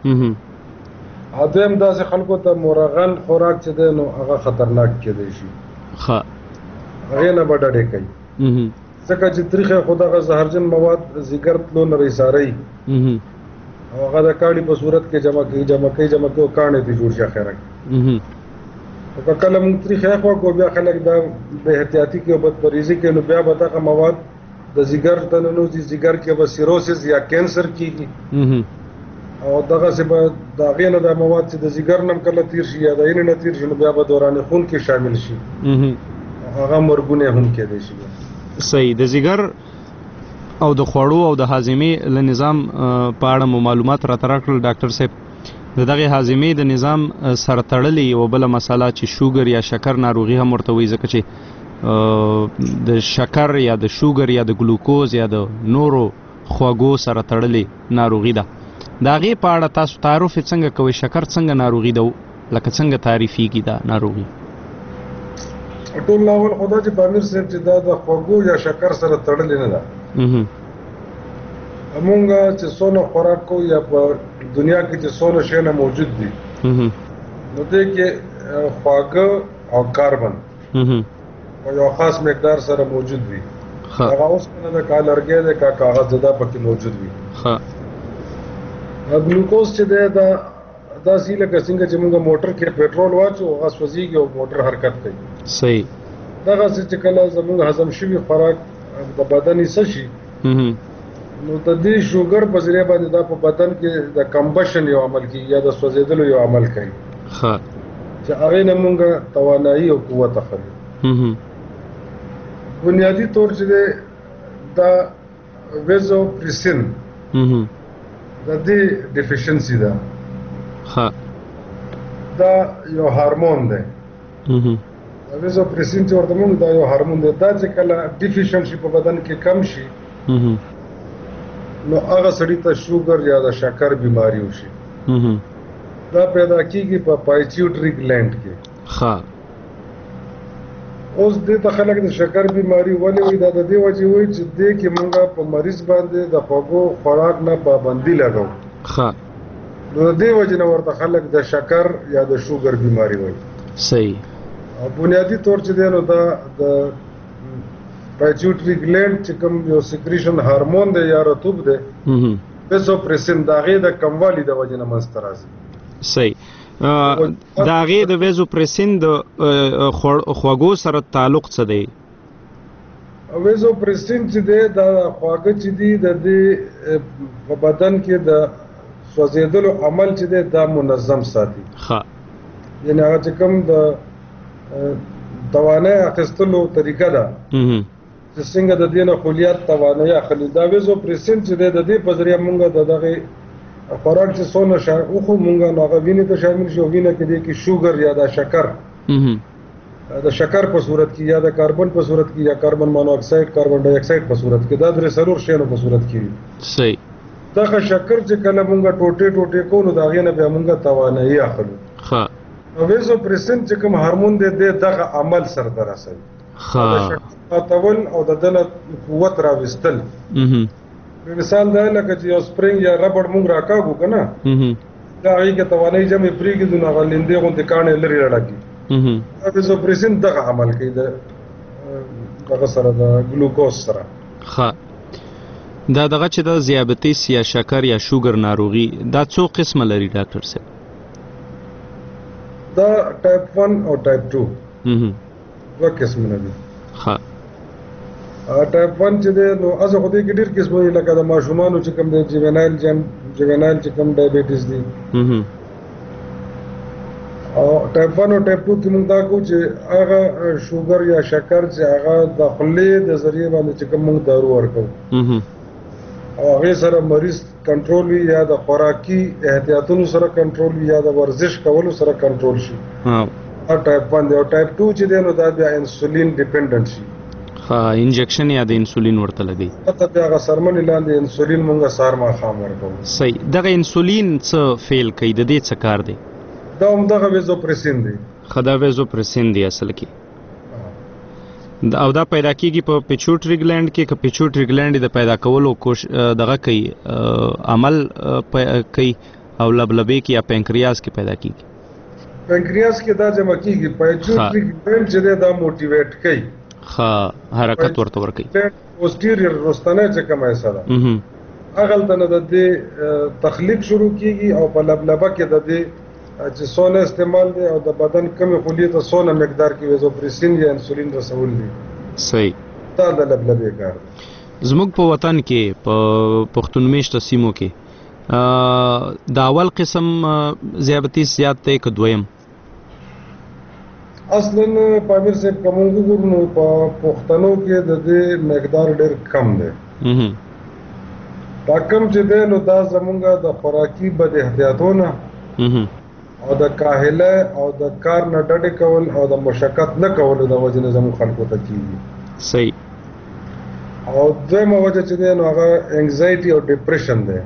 ادم داسې خلکو ته مرغن خوراک چې دی نو هغه خطرناک کېدی شي ها هغه نه بډړې کوي ځکه چې تاریخ خدغه زهرجن مواد زیګر تلو نه ریساري او هغه د کاڼي په صورت کې جمع کوي کاڼي دي جوړ شي خیره او کله موږ تاریخ خو کو بیا خلک دا به احتیاطي کې او بد پریزي کې نو بیا به دغه مواد د زیګر تنونو دي زیګر کې به سیروسس یا کینسر کیږي او دغه څه به دا غینه د مواد چې د زیګر نم کله تیر شي یا د عین نه تیر شي نو بیا به دوران خون کې شامل شي هغه مرګونه هم کېدای شي صحیح د زیګر او د خوړو او د هاضمې له نظام په اړه معلومات را ترکړل ډاکټر صاحب دغه هاضمې د نظام سره تړلې یو بل مسله چې شوګر یا شکر ناروغي هم ورته وایي ځکه چې د شکر یا د شوګر یا د ګلوکوز یا د نورو خواږو سره تړلې ناروغي ده د هغې په اړه تاسو تعارف څنګه کوئ شکر څنګه ناروغي ده لکه څنګه تعریفېږي دا ناروغي ټول اول خدا چې پامیر صاحب چې دا د خواږو یا شکر سره تړلې نه ده همونګه چې څونه خوراک کو یا په دنیا کې چې څونه شی نه موجود دي نو دې کې خواږه او کاربن او یو خاص مقدار سره موجود وي هغه اوس نه د کالرګي د کاغذ زده پکې موجود وي ګلوکوز چې دی دا سی لکه څنګه چې موږ موټر کې پېټرول واچو هغه سوځېږي او موټر حرکت کوي. صحیح. دغسې چې کله زموږ هضم شوي خوراک د بدن حصه شي نو د دې شوګر په ذریعه باندې دا په بدن کې د کمبشن یو عمل کوي یا د سوځېدلو یو عمل کوي چې هغې نه موږ توانایي او قوت اخلو. بنیادي طور چې دی دا ویزوپریسین د دې ډیفیشنسي ده. دا یو هارمون دی. ویزوپریسین چې ورته موږ دا یو هارمون دی. دا چې کله ډیفیشنسي په بدن کې کم شي نو هغه سړي ته شوګر یا د شکر بیماری وشي. دا پیدا کیږي په پایچیوټري ګلینډ کې. اوس دې ته خلک د شکر بیماری ولې وایي؟ دا د دې وجې وایي چې دې کې موږ په مریض باندې د خوږو خوراک نه پابندي لګو. نو د دې وجې نه ورته خلک د شکر یا د شوګر بیماری وایي. صحیح. او بنیادي طور چې دی نو دا د پایچیوټري ګلینډ چې کوم یو سیکریشن هارمون دی یا رطوب دی ویزوپریسین د هغې د کموالي د وجې نه منځته راځي. صحیح. د هغې د ویزوپریسین د خوږو سره تعلق څه دی؟ ویزوپریسین چې دی دا خواږه چې دي د دې په بدن کې د سوځېدلو عمل چې دی دا منظم ساتي. یعنې هغه چې کوم د توانایي اخیستلو طریقه ده چې څنګه د دې نه خلیات توانایي اخلي دا ویزوپریسین چې دی د دې په ذریعه موږ د دغې خوراک چې څونه وخورو موږ نو هغه وینې ته شامل شي او وینه کې دی کې شوګر یا د شکر د شکر په صورت کې یا د کاربن په صورت کې یا کاربن مونو اکساید کاربن ډای اکساید په صورت کې دا درې څلور شیانو په صورت کې وي. صحیح. دغه شکر چې کله موږ ټوټې ټوټې کوو نو د هغې نه بیا موږ توانایي اخلو. ویزوپریسین چې کوم هارمون دی دغه عمل سرته رسوي. د شکر ماتول او د ده نه قوت راویستل. مثال دا لکه چې یو سپرینګ یا ربړ موږ راکاږو که نه دا هغې کې توانایي جمع پرېږدو نو هغه لیندې غوندې کاڼې لرې راډکي. ویزوپریسین دغه عمل کوي دغه سره د ګلوکوز سره. دا دغه چې د ذیابطیس یا شکر یا شوګر ناروغي دا څو قسمه لري ډاکټر صاحب؟ دا ټایپ 1 او ټایپ 2 دوه قسمونه دي. ټایپ 1 چې دی نو اصل خو دې کې ډېر قسمونه دي لکه د ماشومانو چې کوم دی جوینایل چې کوم ډایبیټیز دي. او ټایپ 1 او ټایپ 2 کې موږ دا کوو چې هغه شوګر یا شکر چې هغه د خولې د ذریعې باندې چې کوم موږ دارو ورکوو او هغې سره مریض کنټرول وي یا د خوراکي احتیاطونو سره کنټرول وي یا د ورزش کولو سره کنټرول شي. ټایپ 1 دی. او ټایپ 2 چې دی نو دا بیا انسولین ډیپینډنټ شي. انجکشن یا د انسولین ورته لګي. ته بیا هغه سرمنې لاندې انسولین موږ سهار ماښام ورکوو. صحیح. دغه انسولین څه فیل کوي؟ د دې څه کار دی؟ دا همدغه ویزوپریسین دی. دا ویزوپریسین دی اصل کې. او دا پیدا کیږي په پیچوټري ګلینډ کې که پیچوټري ګلینډ د پیدا کولو دغه کوي عمل کوي او لبلبې کې یا پنکریاس کې پیدا کیږي؟ پنکریاس کې دا جمع کیږي. پیچوټري ګلینډ چې دی دا موټیویټ کوي حرکت ورته ورکوي. پوسټیریور رستنه چې کومه حصه ده هغلته نه د دې تخلیق شروع کیږي او په لبلبه کې د دې چې څونه استعمال دی او د بدن کمې خلیې ته څونه مقدار کې ویزوپریسین یا انسولین رسول دي. صحیح. دا د لبلبې کار دی. زموږ په وطن کې په پښتون میشته سیمو کې د اول قسم ذیابطیس زیات دی که دویم؟ اصلا پامیر صاحب که موږ وګورو نو په پښتنو کې د دې مقدار ډېر کم دی. دا کم چې دی نو دا زمونږ د خوراکي بد احتیاطونه او د کاهله او د کار نه ډډې کول او د مشقت نه کولو د وجې نه زموږ خلکو ته کېږي. صحیح. او دویمه وجه چې دی نو هغه انګزایټي او ډپریشن دی.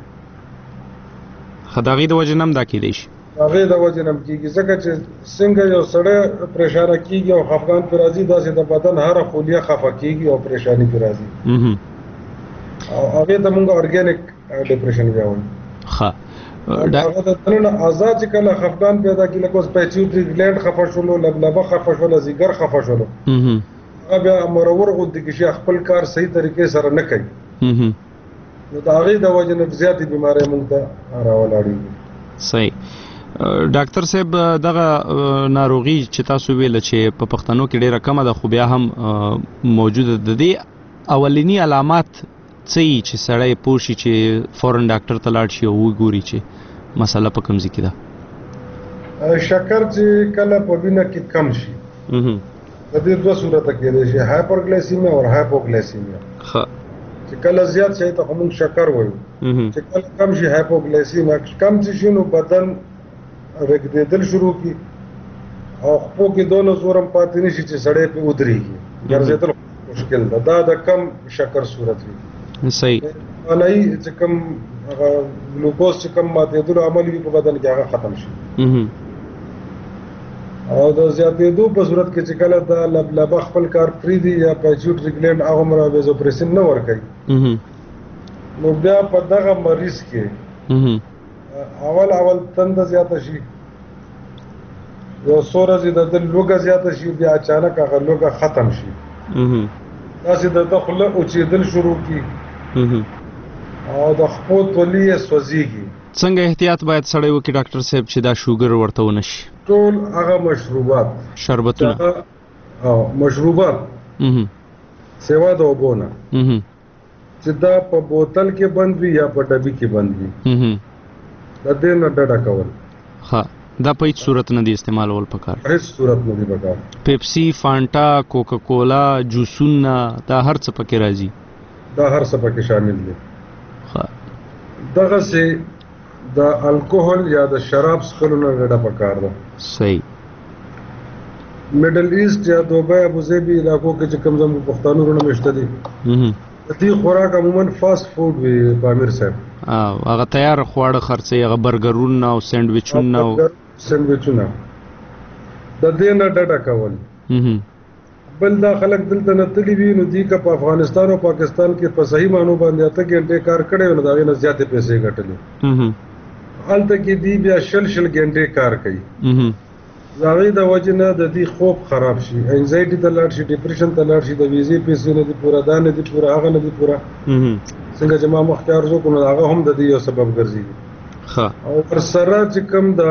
د هغې د وجې نه هم دا کېدی شي؟ د هغې د وجې نه هم کېږي ځکه چې څنګه یو سړی پریشانه کېږي او خفګان پرې راځي داسې د بدن هره خلیه خفه کېږي او پریشاني پرې راځي او هغې ته موږ ارګینک ډپریشن بیا وایو. هغه د دننه اعضا چې کله خفګان پیدا کړي لکه اوس پیچوټري ګلینډ خفه شولو لبلبه خفه شوله ځیګر خفه شولو هغه بیا مرور غوندې کې خپل کار صحیح طریقې سره نه کوي نو د هغې د وجې نه زیاتې بیمارۍ موږ ته راولاړېږي. صحیح. ډاکټر صاحب دغه ناروغي چې تاسو ویله چې په پښتنو کې ډیره کمه ده خو بیا هم موجوده ده، د دې اولینی علامات څه چې سړی پوه شي چې فورن ډاکټر ته لاړ شي او وګوري چې مسله په کوم ځای کې ده؟ شکر چې کله په وینه کې کم شي د دې دوه صورته کېدای شي، هایپرګلیسیمیا او هایپوګلیسیمیا. چې کله زیات شي ته موږ شکر وایو، چې کله کم شي هایپوګلیسیمیا. کم شي نو بدن رګدېدل شروع کی او خپو کې دونه زورم پاتې نشي چې سړی په ودرېږي، ګرځېدل مشکل ده. دا د کم شکر صورت وي. صحیح. معنی چې کم ګلوکوز چې کم ماتېدلو عمل وي په بدن کې هغه ختم شي. او د زیاتېدو په صورت کې چې کله د لبلبه خپل کار پرېږدي یا پیچوټري ګلینډ هغومره ویزوپریسین نه ورکوي، نو بیا په دغه مریض کې اول تنده زیاته شي، یو څو ورځې د ده لوږه زیاته شي، بیا اچانک هغه لوږه ختم شي، داسې د ده خوله اوچېدل شروع کړي او د خپو تولي یې سوځېږي. څنګه احتیاط باید سړی وکړي ډاکټر صاحب چې دا شوګر ورته ونه شي؟ ټول هغه مشروبات، شربتونه او مشروبات سوا د اوبو نه چې دا په بوتل کې بند وي یا په ډبي کې بند وي، د دې نه ډډه کول. ها، دا په هیڅ صورت نه دی استعمالول پکار؟ هیڅ صورت نه دی پکار. پیپسي، فانټا، کوکا کولا، جوسونه دا هر څه پکې راځي؟ دا هر څه پکې شامل دي. دغسې د الکوهل یا د شراب څښلو نه ډډه پکار ده. صحیح. میډل ایسټ یا دوبۍ ابوظبي علاقو کې چې کوم زموږ پښتانه وروڼه مېشته دي، د دې خوراک عموما فاسټ فوډ وي په امیر صاحب. هغه تیار خواړه خرڅوي، هغه برګرونه او سینډویچونه د دې نه ډډه کول. بل دا خلک دلته نه تللي وي نو دوی که په افغانستان او پاکستان کې په صحیح معنو باندې 8 ګنټې کار کړی نو د هغې نه زیاتې پیسې ګټلې. هلته کې دوی بیا شل ګنټې کار کوي، د هغې د وجې نه د دوی خوب خراب شي، انزایټي ته لاړ شي، ډپریشن ته لاړ شي، د ویزې پیسې نه دي پوره، دا نه دي پوره، هغه نه دي پوره. څنګه چې ما مخکې عرض وکړو نو هغه هم د دې یو سبب ګرځي. او ورسره چې کوم د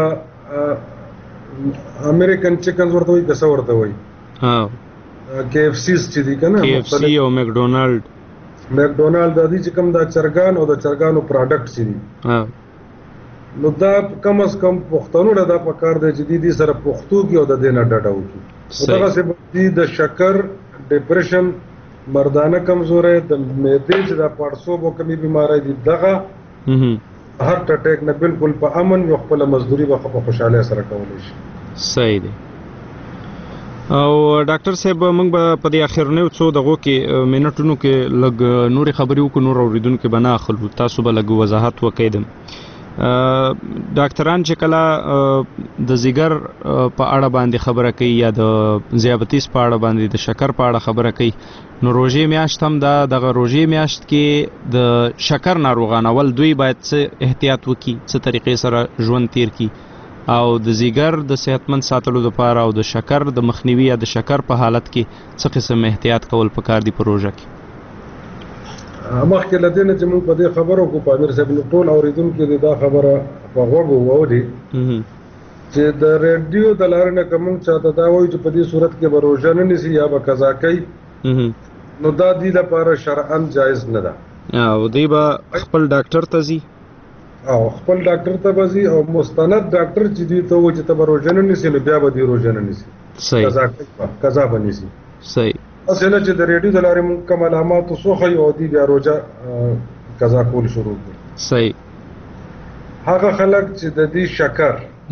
امریکن چکن ورته وایي که څه ورته وایي، KFCs چې دي که نه، KFC او مکډونالډ د دې چې کوم د چرګان او د چرګانو پراډکټ چې دي، نو دا کم از کم پښتنو له دا پکار دی چې دې سره پښتو کې او د دې نه ډډه وکړي. دغسې دي د شکر، ډپریشن، مردانه کمزورۍ، د معدې چې د پړسوب او کمې بیماری دي، دغه هارټ اټیک نه بالکل په امن یو خپله مزدوري به په خوشحالۍ سره کولی شي. صحیح دی. او ډاکټر صاحب موږ به په دې اخرنیو څو دغو کې منټونو کې لږ نورې خبرې وکړو، نور اورېدونکي به نه اخلو، تاسو به لږ وضاحت وکړئ. ډاکټران چې کله د ځیګر په اړه باندې خبره کوي یا د ذیابطیس په اړه باندې د شکر په اړه خبره کوي، نو روژې میاشت هم دغه روژې میاشت کې د شکر ناروغان اول دوی باید څه احتیاط وکړي، څه طریقې سره ژوند تیر کړي، او د ځیګر د صحتمند ساتلو لپاره او د شکر د مخنیوي یا د شکر په حالت کې څه قسم احتیاط کول پکار دي په روژه کې؟ مخکې له دې نه چې موږ په دې خبرو وکړو په امیر صاحب، نو ټول اورېدونکي دې دا خبره په غوږ واوري چې د ریډیو د لارې نه که موږ چاته دا وایو چې په دې صورت کې به روژه نه نیسي یا به قضا کوي، نو دا دې لپاره شرعاً جایز نه ده. او دوی به خپل ډاکټر ته ځي او خپل ډاکټر ته به ځي او مستند ډاکټر چې دوی ته وایي چې ته به روژه نه نیسي، نو بیا به دوی روژه نه نیسي، قضا به نیسي. صحیح. داسې نه چې د ریډیو د لارې موږ کوم علامات وښیو او دوی بیا روژه قضا کول شروع کړي. صحیح. هغه خلک چې د دې شکر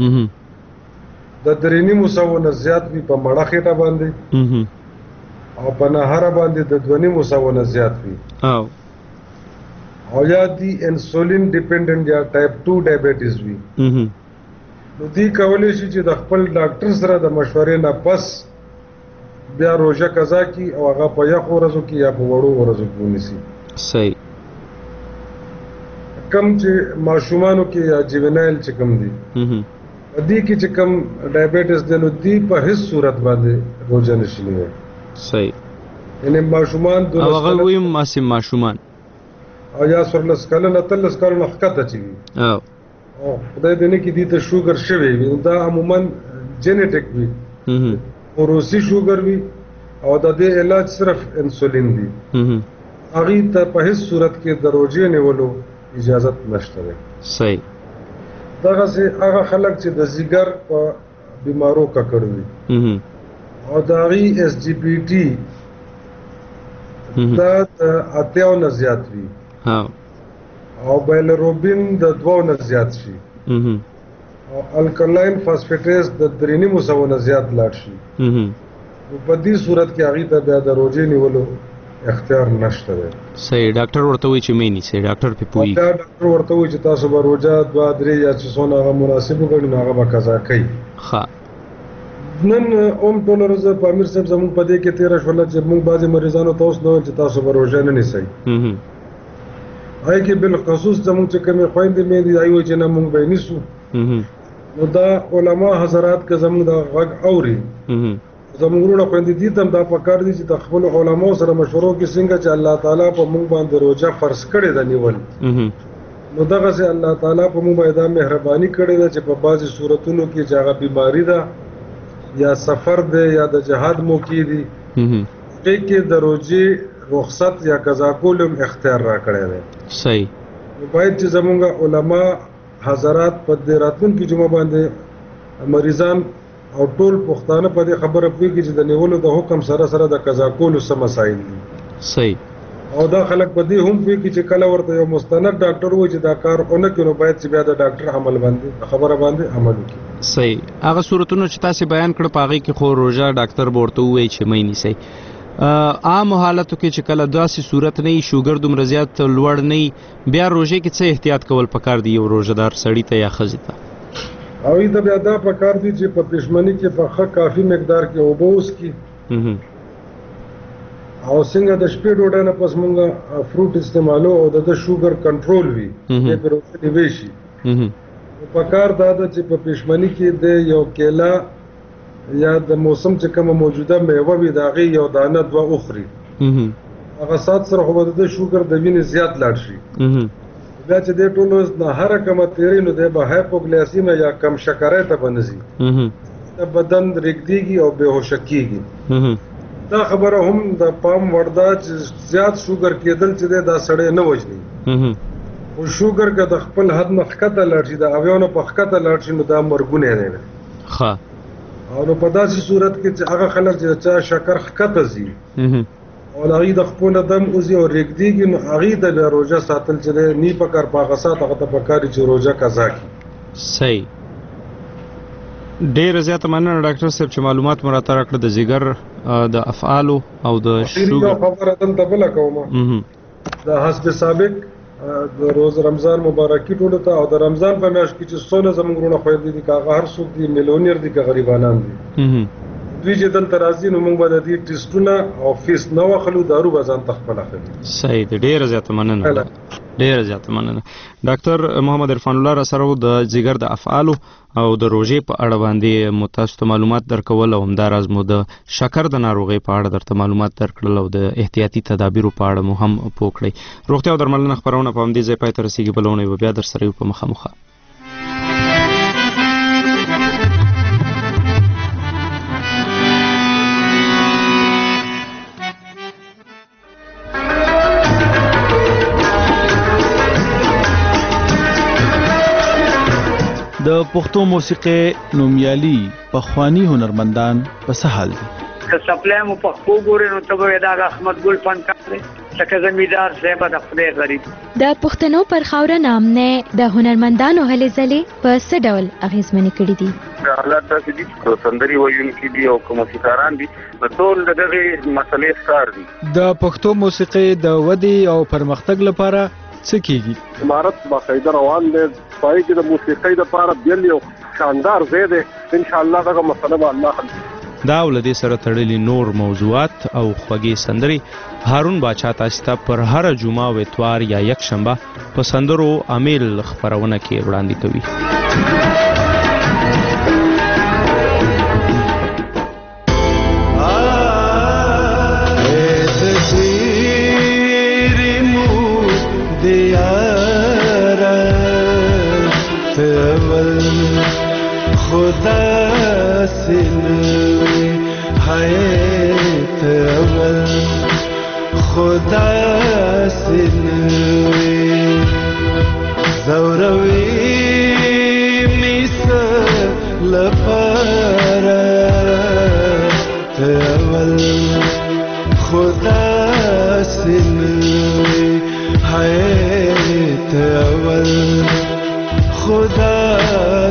د 3.5 سوو نه زیات وي په مړه خېټه باندې او په نهاره باندې د 2.5 سوو نه زیات وي او یا دی انسولین ډیپندنٹ یا ټایپ 2 ډایبټیز وي، نو دوی کولی شي چې د خپل ډاکټر سره د مشورې نه پس بیا روژه قضا کړي او هغه په یخو ورځو کې یا په وړو ورځو کې ونیسي. صحیح. کم چې ماشومانو کې یا جیونایل چې کم دي، دې کې چې کم ډایبټیز دی، نو دوی په هیڅ صورت باندې روژه نشي نیولی. صحیح. یعنې ماشومان هغه وایي ماشومان او یا سورلس کلن اتلس کلن حقیقت چي او خدای دې نه کې دي ته شوګر شوی وي دا عموما جینیټیک وي وروثي شوګر وي او د دې علاج صرف انسولین دی هغه ته په هیڅ صورت کې د روژې نیولو اجازه نشته ده. صحیح. دغه سي هغه خلک چې د ځیګر په بیمارو ککړ وي او د هغې اس جی پی ټي دا د 80 نه زیات وي او بایلروبین د 2 نه زیات شي او الکلاین فاسفیټیز د 3.5 نه زیات لاړ شي. په دې صورت کې هغه ته بیا د روژې نیولو اختیار نشته ده. صحیح. ډاکټر ورته وایي چې مې نیسي، ډاکټر په پوي ډاکټر ورته وایي چې تاسو به روژه 2 3 یا چې څونه هغه مناسب وګڼي نو هغه به قضا کوي. ښه. نن اوم ټول ورځ په امیر صاحب زموږ په دې کې تېره شوله چې موږ بعضې مریضانو ته اوس نه ویل چې تاسو به روژه نه نیسئ. هغې کې بالخصوص زموږ چې کومې خویندې میندې هغې وایي چې نه موږ به یې نیسو. نو دا علما حضرات که زموږ د غږ اوري زموږ وروڼه خویندې دي ته هم دا پکار دي چې د خپلو علماو سره مشورو کې څنګه چې الله تعالی په موږ باندې روژه فرض کړې ده نیول نو دغسې الله تعالی په موږ باندې دا مهرباني کړې ده چې په بعضې صورتونو کې چې هغه بیماري ده یا سفر دی یا د جهاد موقع دي هغې کې د روژې رخصت یا قضا کول هم اختیار راکړی دی. صحیح. نو باید چې زموږ علما حضرات په دې راتلونکي جمعه باندې مریضان او ټول پښتانه په دې خبره پوهېږي چې د نیولو د حکم سره سره د قضا کولو څه مسایل دي. صحیح. او دا خلک په دې هم پوهېږي چې کله ورته یو مستند ډاکټر وایي چې دا کار ونه کړي نو باید چې بیا د ډاکټر عمل باندې خبره باندې عمل وکړي. صحیح. هغه صورتونه چې تاسې بیان کړ په هغې کې خو روژه ډاکټر به ورته ووایي چې مه یې نیسئ. عامو حالتو کې چې کله داسې صورت نه وي شوګر دومره زیات لوړ نه وي بیا روژې کې څه احتیاط کول پکار دي یو روژهدار سړي ته یا ښځې ته؟ هغوی ته بیا دا پکار دي چې په پښمني کې په ښه کافي مقدار کې اوبه وڅښي او څنګه د شپې ډوډۍ نه پس مونږ فروټ استعمالو او د شوګر کنټرول وي دې په روژه نیوی شي. پکار دا ده چې په پښمني کې د یو کیله یا د موسم چې کومه موجوده میوه وي د هغې یو دانه 2 وخوري هغه سات سره خو به د شوګر د وینې زیات لاړ شي. بیا چې دې ټول نه هره کمه تېري نو دی به هایپوګلیسیمیا یا کم شکرۍ ته به نه ځي د بدن رېږدېږي او بېهوشه کېږي. دا خبره هم د پام وړ ده چې زیات شوګر کېدل چې دی دا سړی نه وژني خو شوګر که د خپل حد نه ښکته لاړ شي د 80 نه په ښکته لاړ شي نو دا مرګونی دی. ښه. او نو په داسې صورت کې چې هغه خلک چې د چا شکر ښکته ځي او هغې د خپله دم وځي او رېږدېږي نو هغې ته بیا روژه ساتل چې دی نی پکار په هغه سات هغه ته پکار چې روژه قضا کړي. صحیح. ډېره زیاته مننه ډاکټر صاحب چې معلومات مو راته راکړه د ځیګر د افعالو او د شوګر. خبره دلته بله کومه د حسب سابق د روز رمضان مبارکي ټولو ته او د رمضان په میاشت کې چې څونه زموږ وروڼه خویندې دي که هغه هر څوک دي میلیونیر دي که غریبانان دي دوی چې دلته راځي نو موږ به د دې ټیسټونه او فیس نه واخلو دارو به ځان ته خپله اخلي. صحیح دی. ډېره زیاته مننه ډېره زیاته مننه. ډاکټر محمد عرفان الله را سره د ځیګر د افعالو او د روژې په اړه باندې مو تاسو ته معلومات درکول او همداراز مو د شکر د ناروغۍ په اړه درته معلومات درکړل او د احتیاطي تدابیرو په اړه مو هم پوه کړئ. روغتیا او درملنه خپرونه په همدې ځای پای ته رسېږي. بلونه به بیا در سره یو په مخامخه. د پښتو موسیقي نومیالي پخوانی هنرمندان په څه حال دي؟ که سپلای مو پښتو ګورې نو ته به دا احمد ګل فنکار دی لکه زمیندار صاحب د خدای غریب. د پښتنو پر خاوره نامنه د هنرمندانو هلې ځلې په څه ډول اغېزمنې کړي دي؟ حالات داسې دي چې سندرې ویونکي دي او که موسیقاران دي نو ټول د دغې مسلې ښکار دي. د پښتو موسیقي د ودې او پرمختګ لپاره څه کېږي؟ امارت باقاعده روان دی پای کې د موسیقۍ لپاره بیل یو شاندار ځای دی. انشاءالله دغه مسله به الله حل دا او له دې سره تړلي نور موضوعات او خوږې سندرې هارون باچا تاسو ته پر هره جمعه او اتوار یا یک شنبه په سندرو امیل خپرونه کې وړاندې کوي. خدا سنوي حياة أول خدا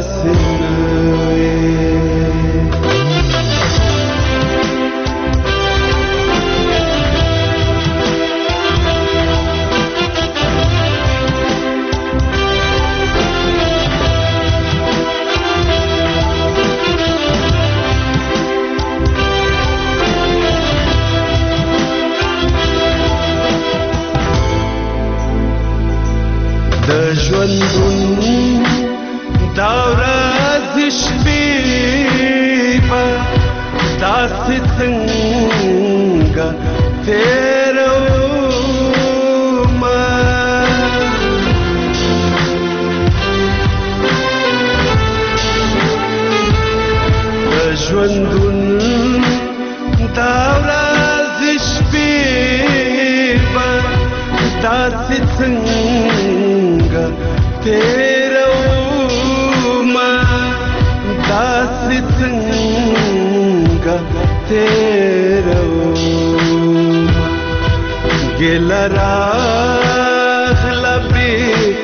سنوي ژوندون دا ورځ شپې به داسې څنګه تېرومه د ژوندون دا ورځ شپې به داسې څنګه تېرومه داسې څنګه تېرومه ګیله راغله بې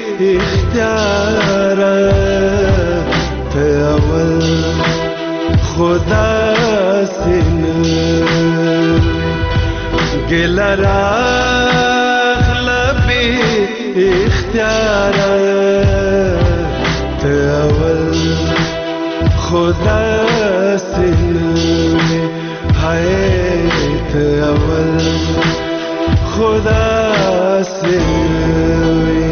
اختیاره ته اول خو داسې نه ګیله راغله بې اختیاره ته اول خدا سنوي حیات اول خدا سنوي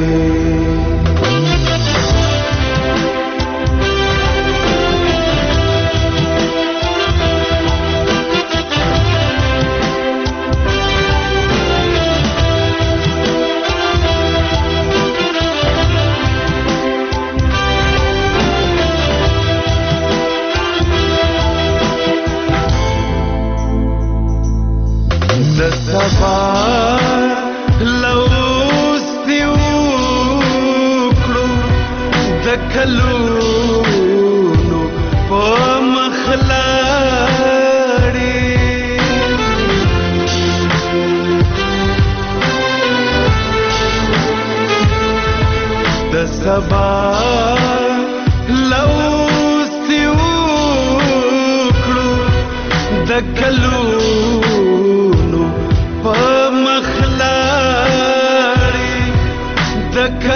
سبا لوز دی وکړو د کلونو په مخلاړي د سبا لوز دی وکړو د کلونو په مخلاړي د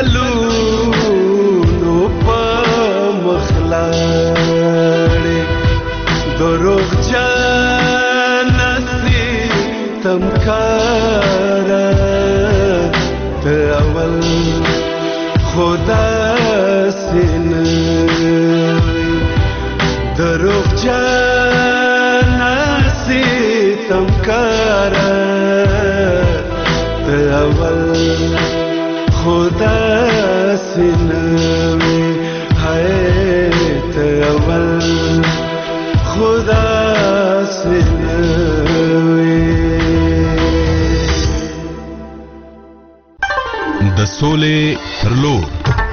کلونو په مخلاړي دروغجن نسی تمکاره ته اول خدا سنوي دروغجن نسی تمکاره اول خدا سنوي حیات اول خدا سنوي د سولې تر لور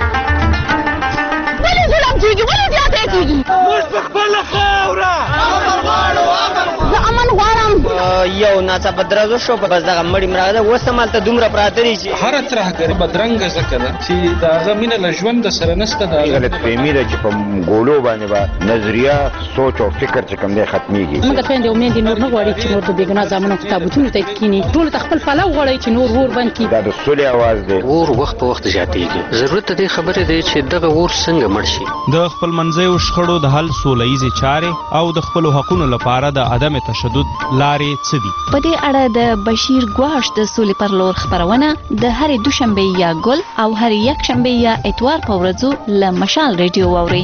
ولې ظلم کیږي ولې زیاته کیږي موږ په خپله خاوره زه امن غواړم یو ناڅاپه درزو شو بس دغه مړی مړه ده اوس هم هلته دومره پراته دي چې هره ترهګري بدرنګه ځکه ده چې د هغه مینه له ژونده سره نشته د غلطفهمي ده چې په ګولو باندې به نظریه سوچ او فکر چې کوم دی ختمیږي موږ خویندې او میندې نور نه غواړي چې نور د بېګناه زامنو تابوتونو ته کښېني ټولو ته خپل پلو غواړئ چې نور اور بند کړي دا د سولې اواز دی اور وخت په وخت زیاتېږي ضرورت د دې خبرې دی چې دغه اور څنګه مړ شي د خپلمنځیو شخړو د حل سوله ییزې چارې او د خپلو حقونو لپاره د عدم تشدد لارې څه دي په دې اړه د بشیر ګواش د سولې پر لور خبرونه د هرې دوشنبې یا ګل او هرې یکشنبې یا اتوار په ورځو له مشال ریډیو واورئ.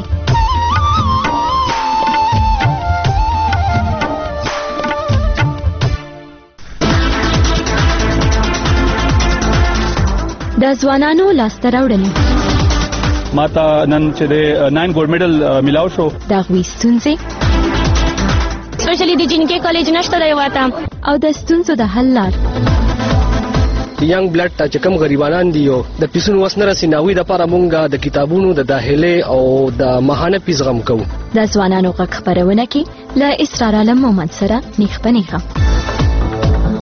د ځوانانو لاسته راوړنې ماته نن چې د 9 ګولډ میډل ملاو شو د هغوی ستونزې سپیشلی د جنکې کالج نشته دی واته او د ستونزو د حل لار ینګ بلډ ته چې کوم غریبانان دي او د پیسونو وس نه رسي ناوی د لپاره مونږه د کتابونو د داخلي او د ماهانه پیغام کوو د ځوانانو غږ خبرونه کې له اسرار عالم مومند سره نیخ په نیخه